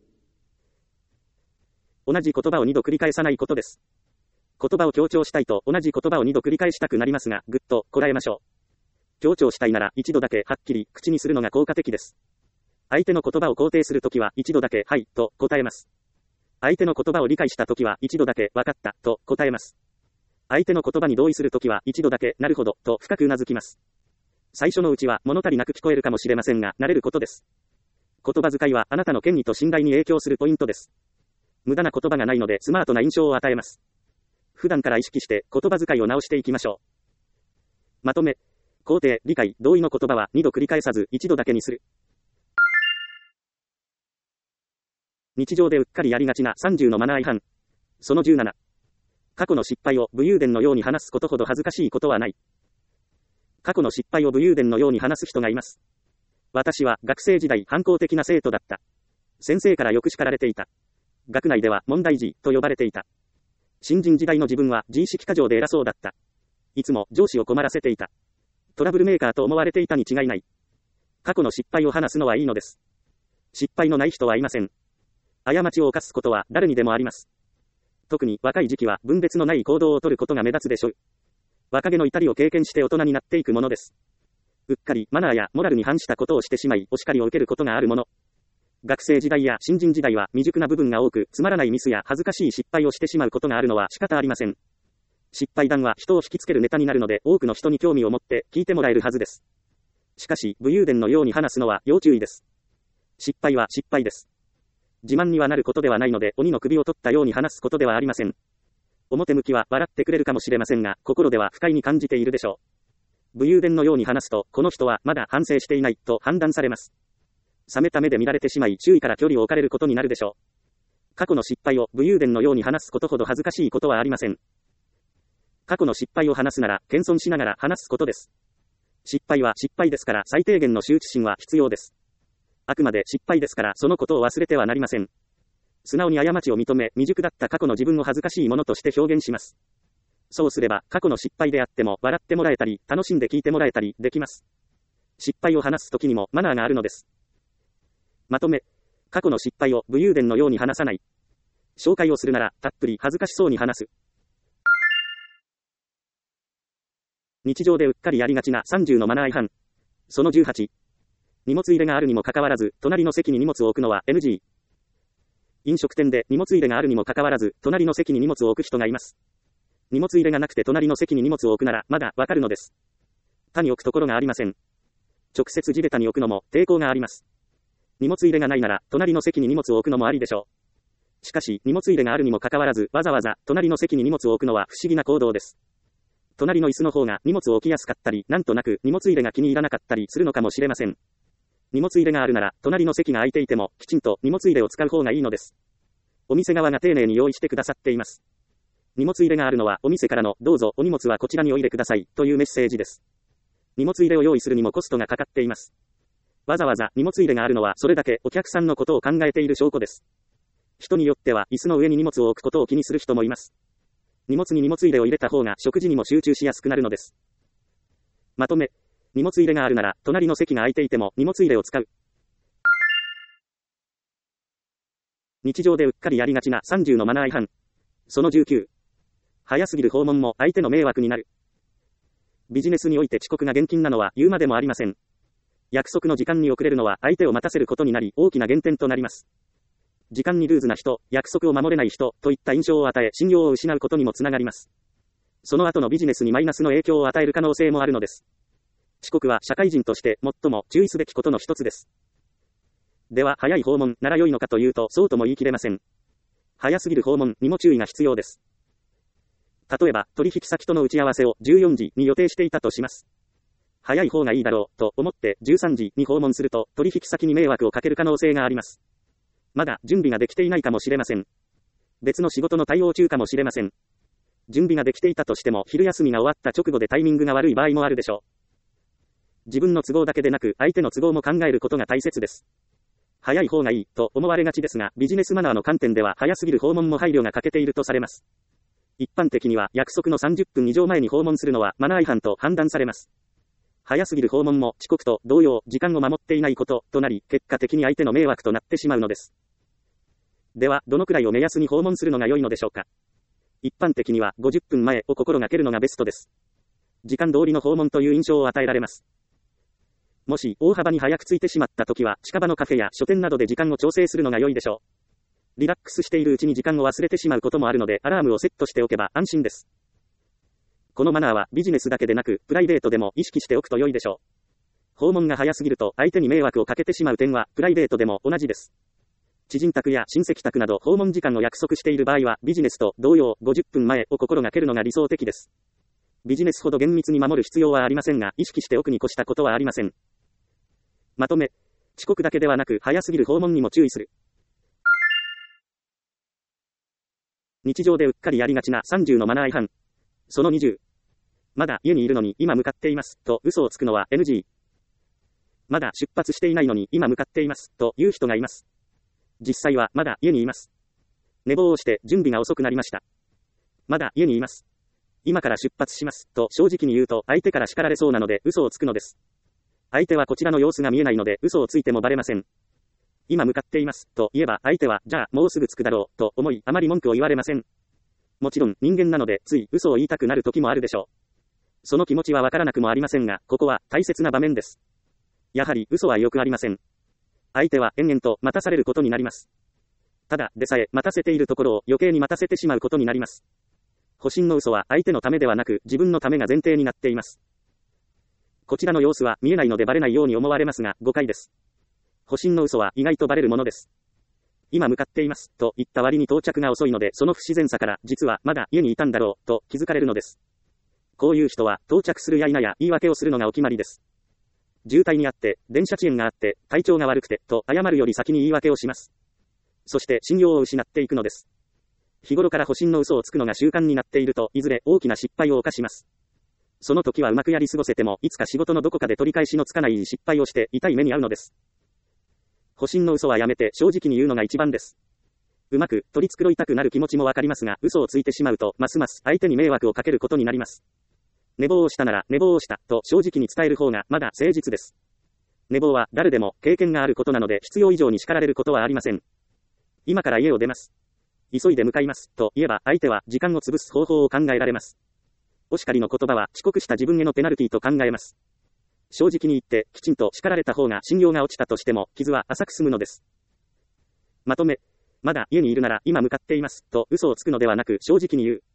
同じ言葉をにど繰り返さないことです。言葉を強調したいと同じ言葉をにど繰り返したくなりますが、ぐっとこらえましょう。強調したいなら一度だけはっきり口にするのが効果的です。相手の言葉を肯定するときは一度だけはいと答えます。相手の言葉を理解したときは一度だけわかったと答えます。相手の言葉に同意するときは一度だけなるほどと深くうなずきます。最初のうちは物足りなく聞こえるかもしれませんが、慣れることです。言葉遣いはあなたの権威と信頼に影響するポイントです。無駄な言葉がないのでスマートな印象を与えます。普段から意識して言葉遣いを直していきましょう。まとめ、肯定、理解、同意の言葉はにど繰り返さず一度だけにする。日常でうっかりやりがちなさんじゅうのマナー違反。そのじゅうなな。過去の失敗を武勇伝のように話すことほど恥ずかしいことはない。過去の失敗を武勇伝のように話す人がいます。私は学生時代反抗的な生徒だった。先生からよく叱られていた。学内では問題児と呼ばれていた。新人時代の自分は自意識過剰で偉そうだった。いつも上司を困らせていた。トラブルメーカーと思われていたに違いない。過去の失敗を話すのはいいのです。失敗のない人はいません。過ちを犯すことは誰にでもあります。特に若い時期は分別のない行動をとることが目立つでしょう。若気の至りを経験して大人になっていくものです。うっかりマナーやモラルに反したことをしてしまいお叱りを受けることがあるもの。学生時代や新人時代は未熟な部分が多く、つまらないミスや恥ずかしい失敗をしてしまうことがあるのは仕方ありません。失敗談は人を引きつけるネタになるので、多くの人に興味を持って聞いてもらえるはずです。しかし、武勇伝のように話すのは要注意です。失敗は失敗です。自慢にはなることではないので、鬼の首を取ったように話すことではありません。表向きは笑ってくれるかもしれませんが、心では不快に感じているでしょう。武勇伝のように話すと、この人はまだ反省していないと判断されます。冷めた目で見られてしまい、周囲から距離を置かれることになるでしょう。過去の失敗を武勇伝のように話すことほど恥ずかしいことはありません。過去の失敗を話すなら、謙遜しながら話すことです。失敗は失敗ですから、最低限の羞恥心は必要です。あくまで失敗ですから、そのことを忘れてはなりません。素直に過ちを認め、未熟だった過去の自分を恥ずかしいものとして表現します。そうすれば、過去の失敗であっても、笑ってもらえたり、楽しんで聞いてもらえたり、できます。失敗を話すときにも、マナーがあるのです。まとめ、過去の失敗を武勇伝のように話さない。紹介をするなら、たっぷり恥ずかしそうに話す。日常でうっかりやりがちなさんじゅうのマナー違反。そのじゅうはち。荷物入れがあるにもかかわらず、隣の席に荷物を置くのは エヌジー。飲食店で荷物入れがあるにもかかわらず、隣の席に荷物を置く人がいます。荷物入れがなくて隣の席に荷物を置くなら、まだわかるのです。他に置くところがありません。直接地べたに置くのも抵抗があります。荷物入れがないなら、隣の席に荷物を置くのもありでしょう。しかし、荷物入れがあるにもかかわらず、わざわざ隣の席に荷物を置くのは不思議な行動です。隣の椅子の方が荷物を置きやすかったり、なんとなく荷物入れが気に入らなかったりするのかもしれません。荷物入れがあるなら、隣の席が空いていても、きちんと荷物入れを使う方がいいのです。お店側が丁寧に用意してくださっています。荷物入れがあるのは、お店からの、どうぞお荷物はこちらにお入れください、というメッセージです。荷物入れを用意するにもコストがかかっています。わざわざ荷物入れがあるのは、それだけお客さんのことを考えている証拠です。人によっては、椅子の上に荷物を置くことを気にする人もいます。荷物に荷物入れを入れた方が食事にも集中しやすくなるのです。まとめ、荷物入れがあるなら、隣の席が空いていても荷物入れを使う。日常でうっかりやりがちなさんじゅうのマナー違反。そのじゅうきゅう。早すぎる訪問も相手の迷惑になる。ビジネスにおいて遅刻が厳禁なのは言うまでもありません。約束の時間に遅れるのは相手を待たせることになり、大きな減点となります。時間にルーズな人、約束を守れない人、といった印象を与え、信用を失うことにもつながります。 その後のビジネスにマイナスの影響を与える可能性もあるのです。遅刻は社会人として最も注意すべきことの一つです。では、早い訪問なら良いのかというと、そうとも言い切れません。早すぎる訪問にも注意が必要です。例えば、取引先との打ち合わせをじゅうよじに予定していたとします。早い方がいいだろうと思ってじゅうさんじに訪問すると、取引先に迷惑をかける可能性があります。まだ準備ができていないかもしれません。別の仕事の対応中かもしれません。準備ができていたとしても、昼休みが終わった直後でタイミングが悪い場合もあるでしょう。自分の都合だけでなく、相手の都合も考えることが大切です。早い方がいいと思われがちですが、ビジネスマナーの観点では早すぎる訪問も配慮が欠けているとされます。一般的には約束のさんじゅっぷん以上前に訪問するのはマナー違反と判断されます。早すぎる訪問も遅刻と同様、時間を守っていないこととなり、結果的に相手の迷惑となってしまうのです。では、どのくらいを目安に訪問するのが良いのでしょうか。一般的にはごじゅっぷんまえを心がけるのがベストです。時間通りの訪問という印象を与えられます。もし大幅に早く着いてしまったときは、近場のカフェや書店などで時間を調整するのが良いでしょう。リラックスしているうちに時間を忘れてしまうこともあるので、アラームをセットしておけば安心です。このマナーはビジネスだけでなく、プライベートでも意識しておくと良いでしょう。訪問が早すぎると相手に迷惑をかけてしまう点は、プライベートでも同じです。知人宅や親戚宅など訪問時間を約束している場合は、ビジネスと同様ごじゅっぷんまえを心がけるのが理想的です。ビジネスほど厳密に守る必要はありませんが、意識しておくに越したことはありません。まとめ、遅刻だけではなく早すぎる訪問にも注意する。日常でうっかりやりがちなさんじゅうのマナー違反。そのにじゅう。まだ家にいるのに今向かっていますと嘘をつくのは エヌジー。まだ出発していないのに今向かっていますという人がいます。実際はまだ家にいます。寝坊をして準備が遅くなりました。まだ家にいます。今から出発しますと正直に言うと相手から叱られそうなので嘘をつくのです。相手はこちらの様子が見えないので嘘をついてもバレません。今向かっていますと言えば相手はじゃあもうすぐ着くだろうと思いあまり文句を言われません。もちろん人間なのでつい嘘を言いたくなる時もあるでしょう。その気持ちはわからなくもありませんが、ここは大切な場面です。やはり嘘はよくありません。相手は延々と待たされることになります。ただでさえ待たせているところを余計に待たせてしまうことになります。保身の嘘は相手のためではなく自分のためが前提になっています。こちらの様子は見えないのでバレないように思われますが誤解です。保身の嘘は意外とバレるものです。今向かっていますと言った割に到着が遅いのでその不自然さから実はまだ家にいたんだろうと気づかれるのです。こういう人は到着するや否や言い訳をするのがお決まりです。渋滞にあって、電車遅延があって、体調が悪くてと謝るより先に言い訳をします。そして信用を失っていくのです。日頃から保身の嘘をつくのが習慣になっているといずれ大きな失敗を犯します。その時はうまくやり過ごせてもいつか仕事のどこかで取り返しのつかない失敗をして痛い目に遭うのです。保身の嘘はやめて正直に言うのが一番です。うまく取り繕いたくなる気持ちもわかりますが、嘘をついてしまうとますます相手に迷惑をかけることになります。寝坊をしたなら寝坊をしたと正直に伝える方がまだ誠実です。寝坊は誰でも経験があることなので必要以上に叱られることはありません。今から家を出ます。急いで向かいますと言えば相手は時間を潰す方法を考えられます。お叱りの言葉は遅刻した自分へのペナルティと考えます。正直に言ってきちんと叱られた方が信用が落ちたとしても傷は浅く済むのです。まとめ、まだ家にいるなら今向かっていますと嘘をつくのではなく正直に言う。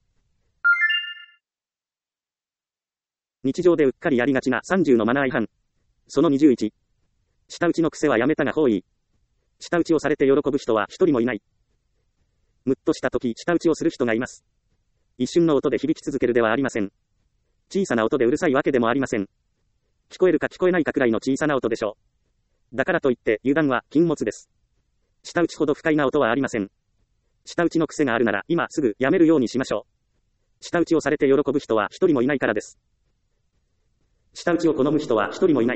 日常でうっかりやりがちなさんじゅうのマナー違反。そのにじゅういち。舌打ちの癖はやめたが方位。舌打ちをされて喜ぶ人は一人もいない。むっとした時舌打ちをする人がいます。一瞬の音で響き続けるではありません。小さな音でうるさいわけでもありません。聞こえるか聞こえないかくらいの小さな音でしょう。だからといって油断は禁物です。舌打ちほど不快な音はありません。舌打ちの癖があるなら今すぐやめるようにしましょう。舌打ちをされて喜ぶ人は一人もいないからです。舌打ちを好む人は一人もいない。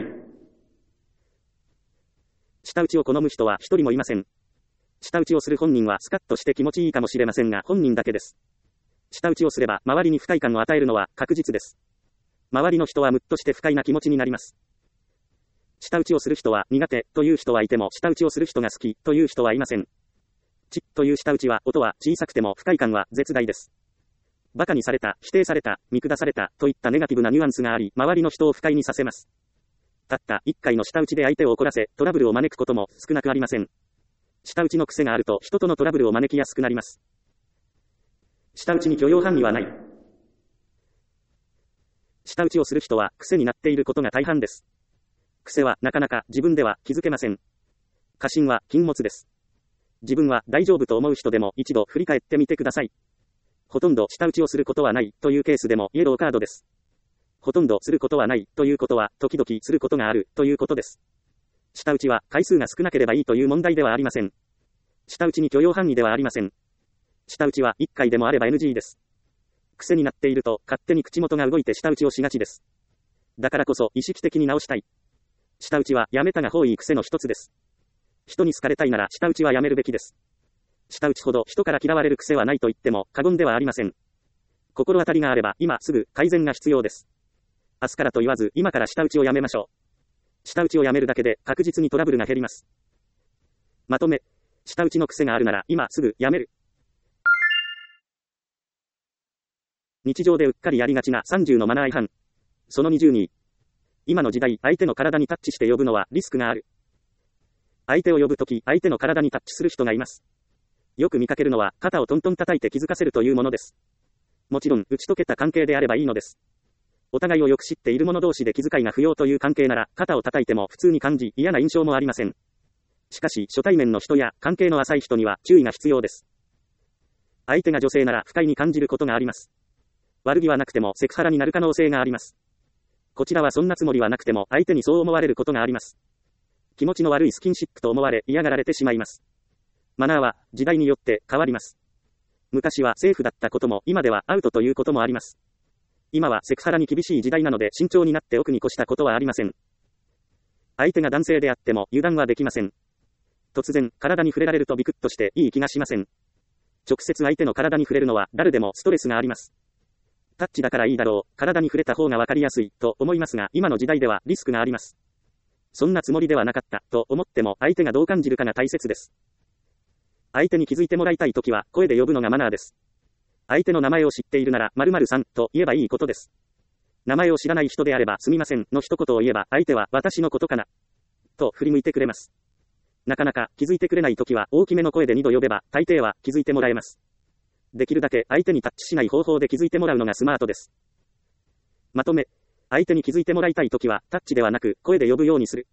舌打ちを好む人は一人もいません。舌打ちをする本人はスカッとして気持ちいいかもしれませんが本人だけです。舌打ちをすれば周りに不快感を与えるのは確実です。周りの人はムッとして不快な気持ちになります。舌打ちをする人は苦手という人はいても舌打ちをする人が好きという人はいません。チッという舌打ちは音は小さくても不快感は絶大です。馬鹿にされた、否定された、見下されたといったネガティブなニュアンスがあり、周りの人を不快にさせます。たった一回の舌打ちで相手を怒らせ、トラブルを招くことも少なくありません。舌打ちの癖があると人とのトラブルを招きやすくなります。舌打ちに許容範囲はない。 舌打ちをする人は癖になっていることが大半です。癖はなかなか自分では気づけません。過信は禁物です。自分は大丈夫と思う人でも一度振り返ってみてください。ほとんど舌打ちをすることはないというケースでもイエローカードです。ほとんどすることはないということは時々することがあるということです。舌打ちは回数が少なければいいという問題ではありません。舌打ちに許容範囲ではありません。舌打ちはいっかいでもあれば エヌジー です。癖になっていると勝手に口元が動いて舌打ちをしがちです。だからこそ意識的に直したい。舌打ちはやめたが多い癖の一つです。人に好かれたいなら舌打ちはやめるべきです。舌打ちほど人から嫌われる癖はないと言っても過言ではありません。心当たりがあれば今すぐ改善が必要です。明日からと言わず今から舌打ちをやめましょう。舌打ちをやめるだけで確実にトラブルが減ります。まとめ、舌打ちの癖があるなら今すぐやめる。日常でうっかりやりがちなさんじゅうのマナー違反。そのにじゅうに。今の時代、相手の体にタッチして呼ぶのはリスクがある。相手を呼ぶとき、相手の体にタッチする人がいます。よく見かけるのは、肩をトントン叩いて気づかせるというものです。もちろん、打ち解けた関係であればいいのです。お互いをよく知っている者同士で気遣いが不要という関係なら、肩を叩いても普通に感じ、嫌な印象もありません。しかし、初対面の人や関係の浅い人には注意が必要です。相手が女性なら不快に感じることがあります。悪気はなくてもセクハラになる可能性があります。こちらはそんなつもりはなくても相手にそう思われることがあります。気持ちの悪いスキンシップと思われ嫌がられてしまいます。マナーは時代によって変わります。昔はセーフだったことも今ではアウトということもあります。今はセクハラに厳しい時代なので慎重になっておくに越したことはありません。相手が男性であっても油断はできません。突然体に触れられるとビクッとしていい気がしません。直接相手の体に触れるのは誰でもストレスがあります。タッチだからいいだろう、体に触れた方がわかりやすいと思いますが、今の時代ではリスクがあります。そんなつもりではなかったと思っても相手がどう感じるかが大切です。相手に気づいてもらいたいときは声で呼ぶのがマナーです。相手の名前を知っているなら〇〇さんと言えばいいことです。名前を知らない人であればすみませんの一言を言えば相手は私のことかなと振り向いてくれます。なかなか気づいてくれないときは大きめの声でにど呼べば大抵は気づいてもらえます。できるだけ相手にタッチしない方法で気づいてもらうのがスマートです。まとめ、相手に気づいてもらいたいときはタッチではなく声で呼ぶようにする。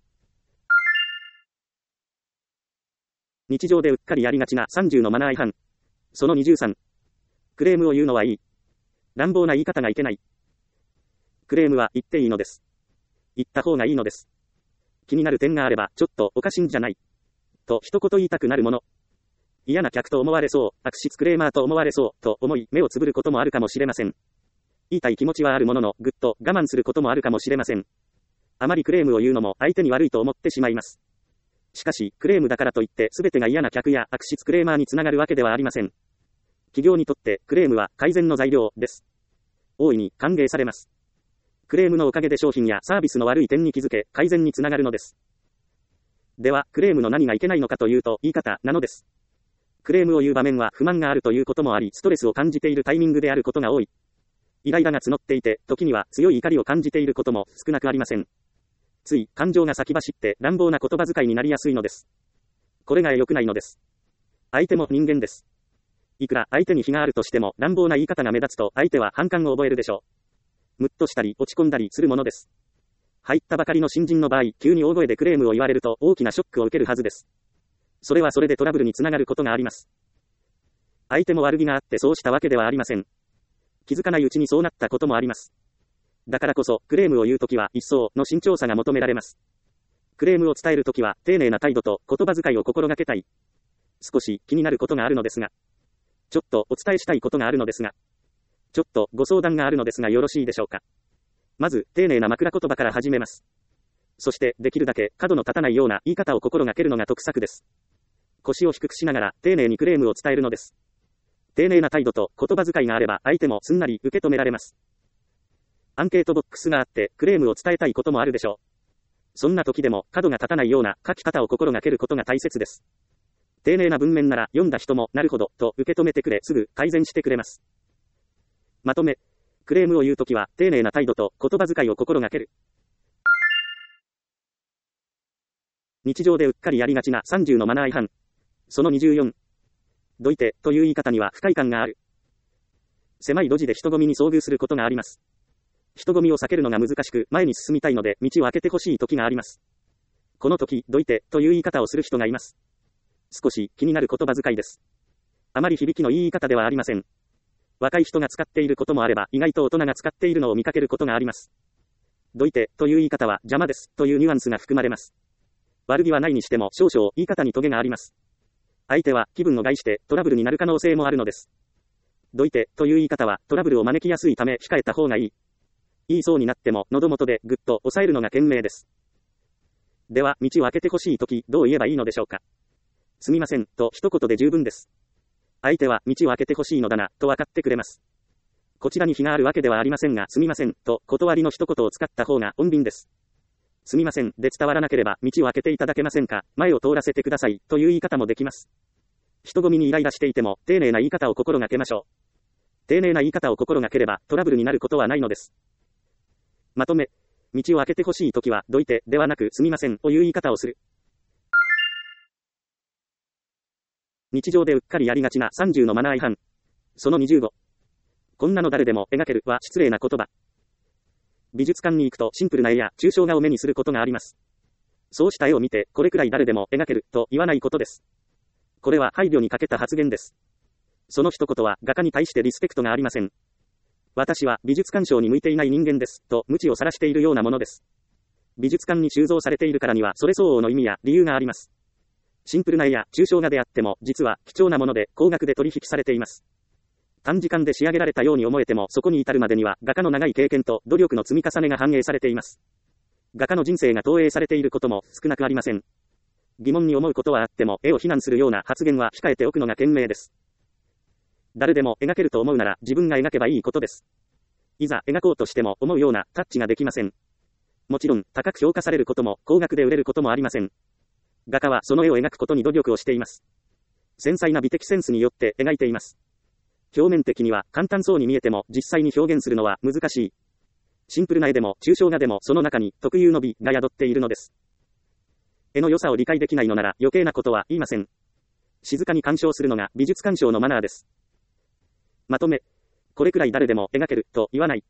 日常でうっかりやりがちなさんじゅうのマナー違反。そのにじゅうさん。クレームを言うのはいい。乱暴な言い方がいけない。クレームは言っていいのです。言った方がいいのです。気になる点があればちょっとおかしいんじゃないと一言言いたくなるもの。嫌な客と思われそう、悪質クレーマーと思われそう、と思い目をつぶることもあるかもしれません。言いたい気持ちはあるものの、ぐっと我慢することもあるかもしれません。あまりクレームを言うのも相手に悪いと思ってしまいます。しかし、クレームだからといって全てが嫌な客や悪質クレーマーにつながるわけではありません。企業にとってクレームは改善の材料です。大いに歓迎されます。クレームのおかげで商品やサービスの悪い点に気づけ、改善につながるのです。では、クレームの何がいけないのかというと、言い方なのです。クレームを言う場面は不満があるということもあり、ストレスを感じているタイミングであることが多い。イライラが募っていて、時には強い怒りを感じていることも少なくありません。つい感情が先走って乱暴な言葉遣いになりやすいのです。これが良くないのです。相手も人間です。いくら相手に非があるとしても乱暴な言い方が目立つと相手は反感を覚えるでしょう。ムッとしたり落ち込んだりするものです。入ったばかりの新人の場合、急に大声でクレームを言われると大きなショックを受けるはずです。それはそれでトラブルにつながることがあります。相手も悪気があってそうしたわけではありません。気づかないうちにそうなったこともあります。だからこそ、クレームを言うときは一層の慎重さが求められます。クレームを伝えるときは丁寧な態度と言葉遣いを心がけたい。少し気になることがあるのですが、ちょっとお伝えしたいことがあるのですが、ちょっとご相談があるのですがよろしいでしょうか。まず、丁寧な枕言葉から始めます。そして、できるだけ角の立たないような言い方を心がけるのが得策です。腰を低くしながら丁寧にクレームを伝えるのです。丁寧な態度と言葉遣いがあれば相手もすんなり受け止められます。アンケートボックスがあってクレームを伝えたいこともあるでしょう。そんな時でも角が立たないような書き方を心がけることが大切です。丁寧な文面なら読んだ人もなるほどと受け止めてくれすぐ改善してくれます。まとめ、クレームを言うときは丁寧な態度と言葉遣いを心がける。日常でうっかりやりがちなさんじゅうのマナー違反。そのにじゅうよん。どいてという言い方には不快感がある。狭い路地で人混みに遭遇することがあります。 人混みを避けるのが難しく、前に進みたいので、道を開けてほしい時があります。この時、どいて、という言い方をする人がいます。少し気になる言葉遣いです。あまり響きのいい言い方ではありません。若い人が使っていることもあれば、意外と大人が使っているのを見かけることがあります。どいて、という言い方は、邪魔です、というニュアンスが含まれます。悪気はないにしても、少々、言い方にトゲがあります。相手は、気分を害して、トラブルになる可能性もあるのです。どいて、という言い方は、トラブルを招きやすいため、控えた方がいい。言いそうになっても、喉元で、ぐっと、抑えるのが賢明です。では、道を開けてほしいとき、どう言えばいいのでしょうか。すみません、と一言で十分です。相手は、道を開けてほしいのだな、と分かってくれます。こちらに非があるわけではありませんが、すみません、と、断りの一言を使った方が、穏便です。すみません、で伝わらなければ、道を開けていただけませんか、前を通らせてください、という言い方もできます。人混みにイライラしていても、丁寧な言い方を心がけましょう。丁寧な言い方を心がければ、トラブルになることはないのです。まとめ、道を開けてほしいときは、どいて、ではなく、すみません、という言い方をする。日常でうっかりやりがちなさんじゅうのマナー違反。そのにじゅうご。こんなの誰でも描けるは失礼な言葉。美術館に行くとシンプルな絵や抽象画を目にすることがあります。そうした絵を見て、これくらい誰でも描けると言わないことです。これは配慮に欠けた発言です。その一言は画家に対してリスペクトがありません。私は美術鑑賞に向いていない人間です、と無知を晒しているようなものです。美術館に収蔵されているからにはそれ相応の意味や理由があります。シンプルな絵や抽象画であっても、実は貴重なもので高額で取引されています。短時間で仕上げられたように思えても、そこに至るまでには画家の長い経験と努力の積み重ねが反映されています。画家の人生が投影されていることも少なくありません。疑問に思うことはあっても、絵を非難するような発言は控えておくのが賢明です。誰でも描けると思うなら自分が描けばいいことです。いざ描こうとしても思うようなタッチができません。もちろん高く評価されることも高額で売れることもありません。画家はその絵を描くことに努力をしています。繊細な美的センスによって描いています。表面的には簡単そうに見えても実際に表現するのは難しい。シンプルな絵でも抽象画でもその中に特有の美が宿っているのです。絵の良さを理解できないのなら余計なことは言いません。静かに鑑賞するのが美術鑑賞のマナーです。まとめ、これくらい誰でも描けると言わない。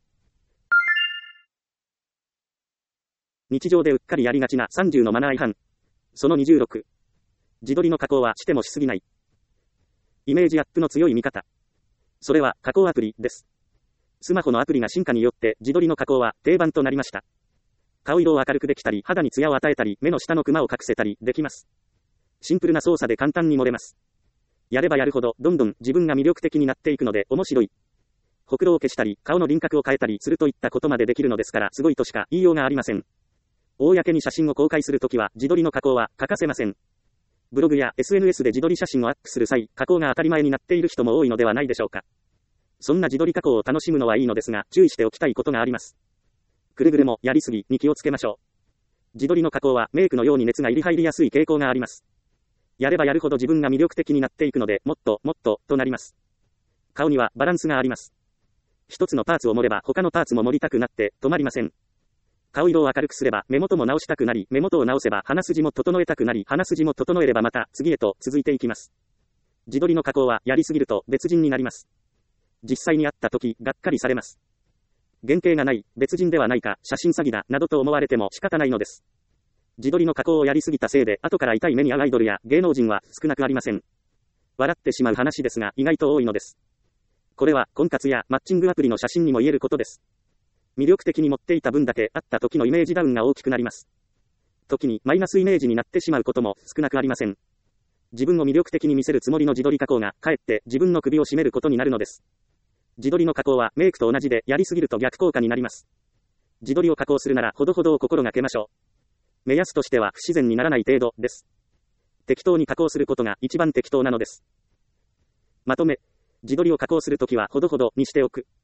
日常でうっかりやりがちなさんじゅうのマナー違反。そのにじゅうろく。自撮りの加工はしてもしすぎない。イメージアップの強い見方。それは加工アプリです。スマホのアプリが進化によって自撮りの加工は定番となりました。顔色を明るくできたり、肌にツヤを与えたり、目の下のクマを隠せたりできます。シンプルな操作で簡単に盛れます。やればやるほどどんどん自分が魅力的になっていくので面白い。ほくろを消したり、顔の輪郭を変えたりするといったことまでできるのですからすごいとしか言いようがありません。公に写真を公開するときは自撮りの加工は欠かせません。ブログや エスエヌエス で自撮り写真をアップする際、加工が当たり前になっている人も多いのではないでしょうか。そんな自撮り加工を楽しむのはいいのですが、注意しておきたいことがあります。くれぐれもやりすぎに気をつけましょう。自撮りの加工はメイクのように熱が入り入りやすい傾向があります。やればやるほど自分が魅力的になっていくので、もっともっととなります。顔にはバランスがあります。一つのパーツを盛れば他のパーツも盛りたくなって止まりません。顔色を明るくすれば目元も直したくなり、目元を直せば鼻筋も整えたくなり、鼻筋も整えればまた次へと続いていきます。自撮りの加工はやりすぎると別人になります。実際に会った時、がっかりされます。原型がない、別人ではないか、写真詐欺だ、などと思われても仕方ないのです。自撮りの加工をやりすぎたせいで、後から痛い目に遭うアイドルや芸能人は少なくありません。笑ってしまう話ですが、意外と多いのです。これは婚活やマッチングアプリの写真にも言えることです。魅力的に持っていた分だけ会った時のイメージダウンが大きくなります。時にマイナスイメージになってしまうことも少なくありません。自分を魅力的に見せるつもりの自撮り加工が、かえって自分の首を絞めることになるのです。自撮りの加工はメイクと同じで、やりすぎると逆効果になります。自撮りを加工するならほどほどを心がけましょう。目安としては不自然にならない程度です。適当に加工することが一番適当なのです。まとめ、自撮りを加工するときはほどほどにしておく。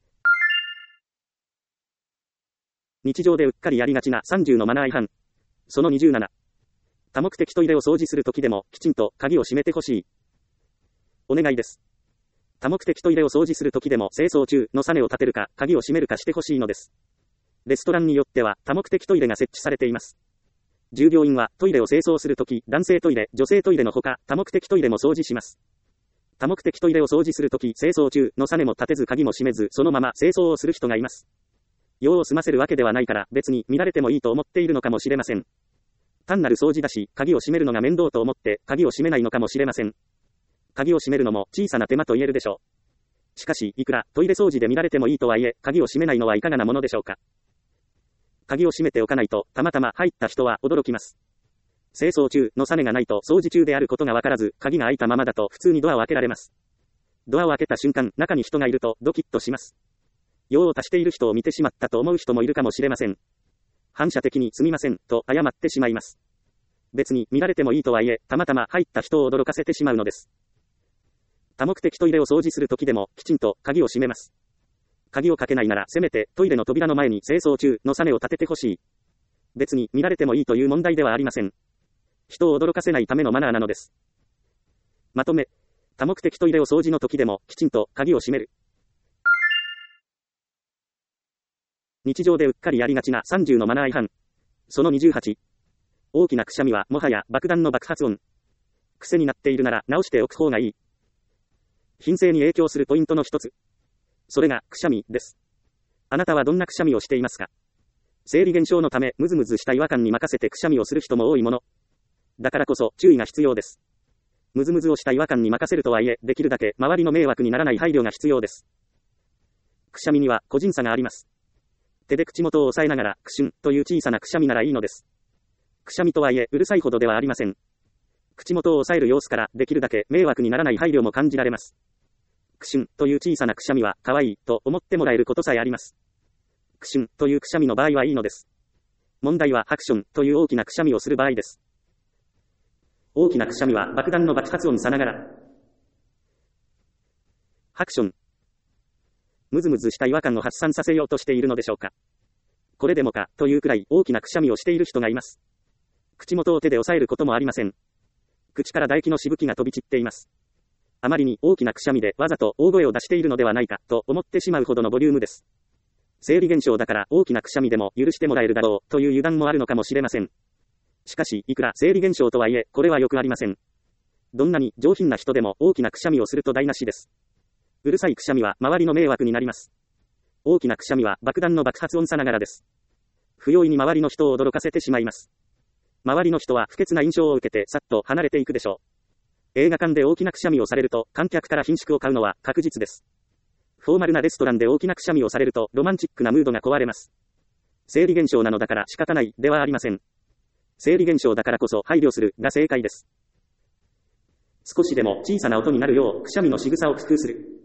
日常でうっかりやりがちなさんじゅうのマナー違反。そのにじゅうなな。多目的トイレを掃除するときでもきちんと鍵を閉めてほしい。お願いです。多目的トイレを掃除するときでも清掃中のサネを立てるか鍵を閉めるかしてほしいのです。レストランによっては多目的トイレが設置されています。従業員はトイレを清掃するとき、男性トイレ、女性トイレのほか多目的トイレも掃除します。多目的トイレを掃除するとき、清掃中のサネも立てず鍵も閉めずそのまま清掃をする人がいます。 用を済ませるわけではないから別に見られてもいいと思っているのかもしれません。単なる掃除だし、鍵を閉めるのが面倒と思って鍵を閉めないのかもしれません。鍵を閉めるのも小さな手間と言えるでしょう。しかし、いくらトイレ掃除で見られてもいいとはいえ、鍵を閉めないのはいかがなものでしょうか。鍵を閉めておかないと、たまたま入った人は驚きます。清掃中のサネがないと掃除中であることがわからず、鍵が開いたままだと普通にドアを開けられます。ドアを開けた瞬間、中に人がいるとドキッとします。用を足している人を見てしまったと思う人もいるかもしれません。反射的にすみませんと謝ってしまいます。別に見られてもいいとはいえ、たまたま入った人を驚かせてしまうのです。多目的トイレを掃除するときでもきちんと鍵を閉めます。鍵をかけないならせめてトイレの扉の前に清掃中のサネを立ててほしい。別に見られてもいいという問題ではありません。人を驚かせないためのマナーなのです。まとめ、多目的トイレを掃除の時でもきちんと鍵を閉める。日常でうっかりやりがちなさんじゅうのマナー違反。そのにじゅうはち。大きなくしゃみはもはや爆弾の爆発音。癖になっているなら直しておく方がいい。品性に影響するポイントの一つ。それがくしゃみです。あなたはどんなくしゃみをしていますか？生理現象のためムズムズした違和感に任せてくしゃみをする人も多いもの。だからこそ注意が必要です。ムズムズをした違和感に任せるとはいえ、できるだけ周りの迷惑にならない配慮が必要です。くしゃみには個人差があります。手で口元を押さえながら、くしゅんという小さなくしゃみならいいのです。くしゃみとはいえ、うるさいほどではありません。口元を押さえる様子から、できるだけ迷惑にならない配慮も感じられます。くしゅんという小さなくしゃみは、可愛いと思ってもらえることさえあります。くしゅんというくしゃみの場合はいいのです。問題はハクションという大きなくしゃみをする場合です。大きなくしゃみは爆弾の爆発音さながら。ハクション。ムズムズした違和感を発散させようとしているのでしょうか。これでもかというくらい大きなくしゃみをしている人がいます。口元を手で押さえることもありません。口から唾液のしぶきが飛び散っています。あまりに大きなくしゃみでわざと大声を出しているのではないかと思ってしまうほどのボリュームです。生理現象だから大きなくしゃみでも許してもらえるだろうという油断もあるのかもしれません。しかし、いくら生理現象とはいえ、これはよくありません。どんなに上品な人でも大きなくしゃみをすると台無しです。うるさいくしゃみは周りの迷惑になります。大きなくしゃみは爆弾の爆発音さながらです。不用意に周りの人を驚かせてしまいます。周りの人は不潔な印象を受けてさっと離れていくでしょう。映画館で大きなくしゃみをされると観客から顰蹙を買うのは確実です。フォーマルなレストランで大きなくしゃみをされるとロマンチックなムードが壊れます。生理現象なのだから仕方ないではありません。生理現象だからこそ配慮するが正解です。少しでも小さな音になるようくしゃみの仕草を工夫する。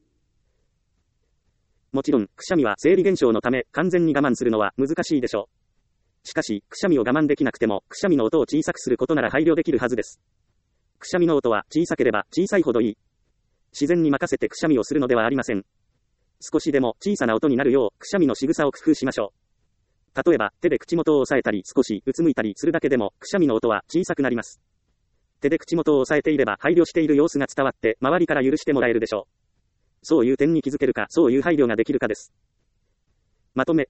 もちろん、くしゃみは生理現象のため完全に我慢するのは難しいでしょう。しかし、くしゃみを我慢できなくても、くしゃみの音を小さくすることなら配慮できるはずです。くしゃみの音は小さければ小さいほどいい。自然に任せてくしゃみをするのではありません。少しでも小さな音になるようくしゃみの仕草を工夫しましょう。例えば、手で口元を押さえたり少しうつむいたりするだけでもくしゃみの音は小さくなります。手で口元を押さえていれば配慮している様子が伝わって周りから許してもらえるでしょう。そういう点に気づけるか、そういう配慮ができるかです。まとめ。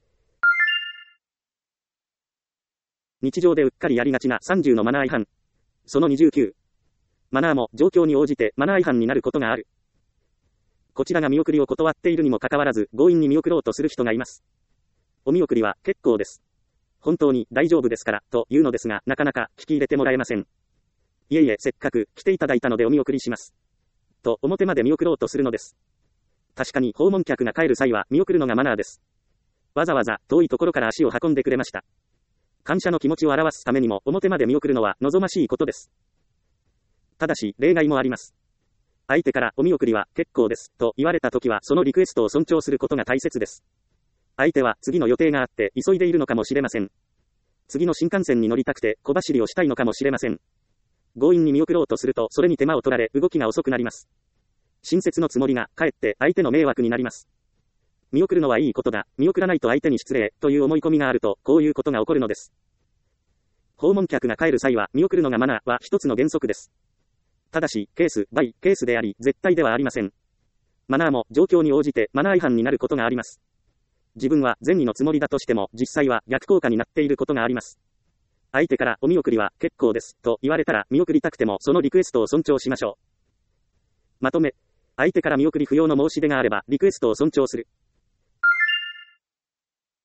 日常でうっかりやりがちなさんじゅうのマナー違反。そのにじゅうきゅう。マナーも状況に応じてマナー違反になることがある。こちらが見送りを断っているにもかかわらず強引に見送ろうとする人がいます。お見送りは結構です。本当に大丈夫ですからというのですが、なかなか聞き入れてもらえません。いえいえ、せっかく来ていただいたのでお見送りします。と表まで見送ろうとするのです。確かに訪問客が帰る際は見送るのがマナーです。わざわざ遠いところから足を運んでくれました。感謝の気持ちを表すためにも表まで見送るのは望ましいことです。ただし例外もあります。相手からお見送りは結構ですと言われたときはそのリクエストを尊重することが大切です。相手は次の予定があって急いでいるのかもしれません。次の新幹線に乗りたくて小走りをしたいのかもしれません。強引に見送ろうとするとそれに手間を取られ動きが遅くなります。親切のつもりがかえって相手の迷惑になります。見送るのはいいことだ、見送らないと相手に失礼という思い込みがあるとこういうことが起こるのです。訪問客が帰る際は見送るのがマナーは一つの原則です。ただしケースバイケースであり絶対ではありません。マナーも状況に応じてマナー違反になることがあります。自分は善意のつもりだとしても実際は逆効果になっていることがあります。相手からお見送りは結構ですと言われたら見送りたくてもそのリクエストを尊重しましょう。まとめ。相手から見送り不要の申し出があればリクエストを尊重する。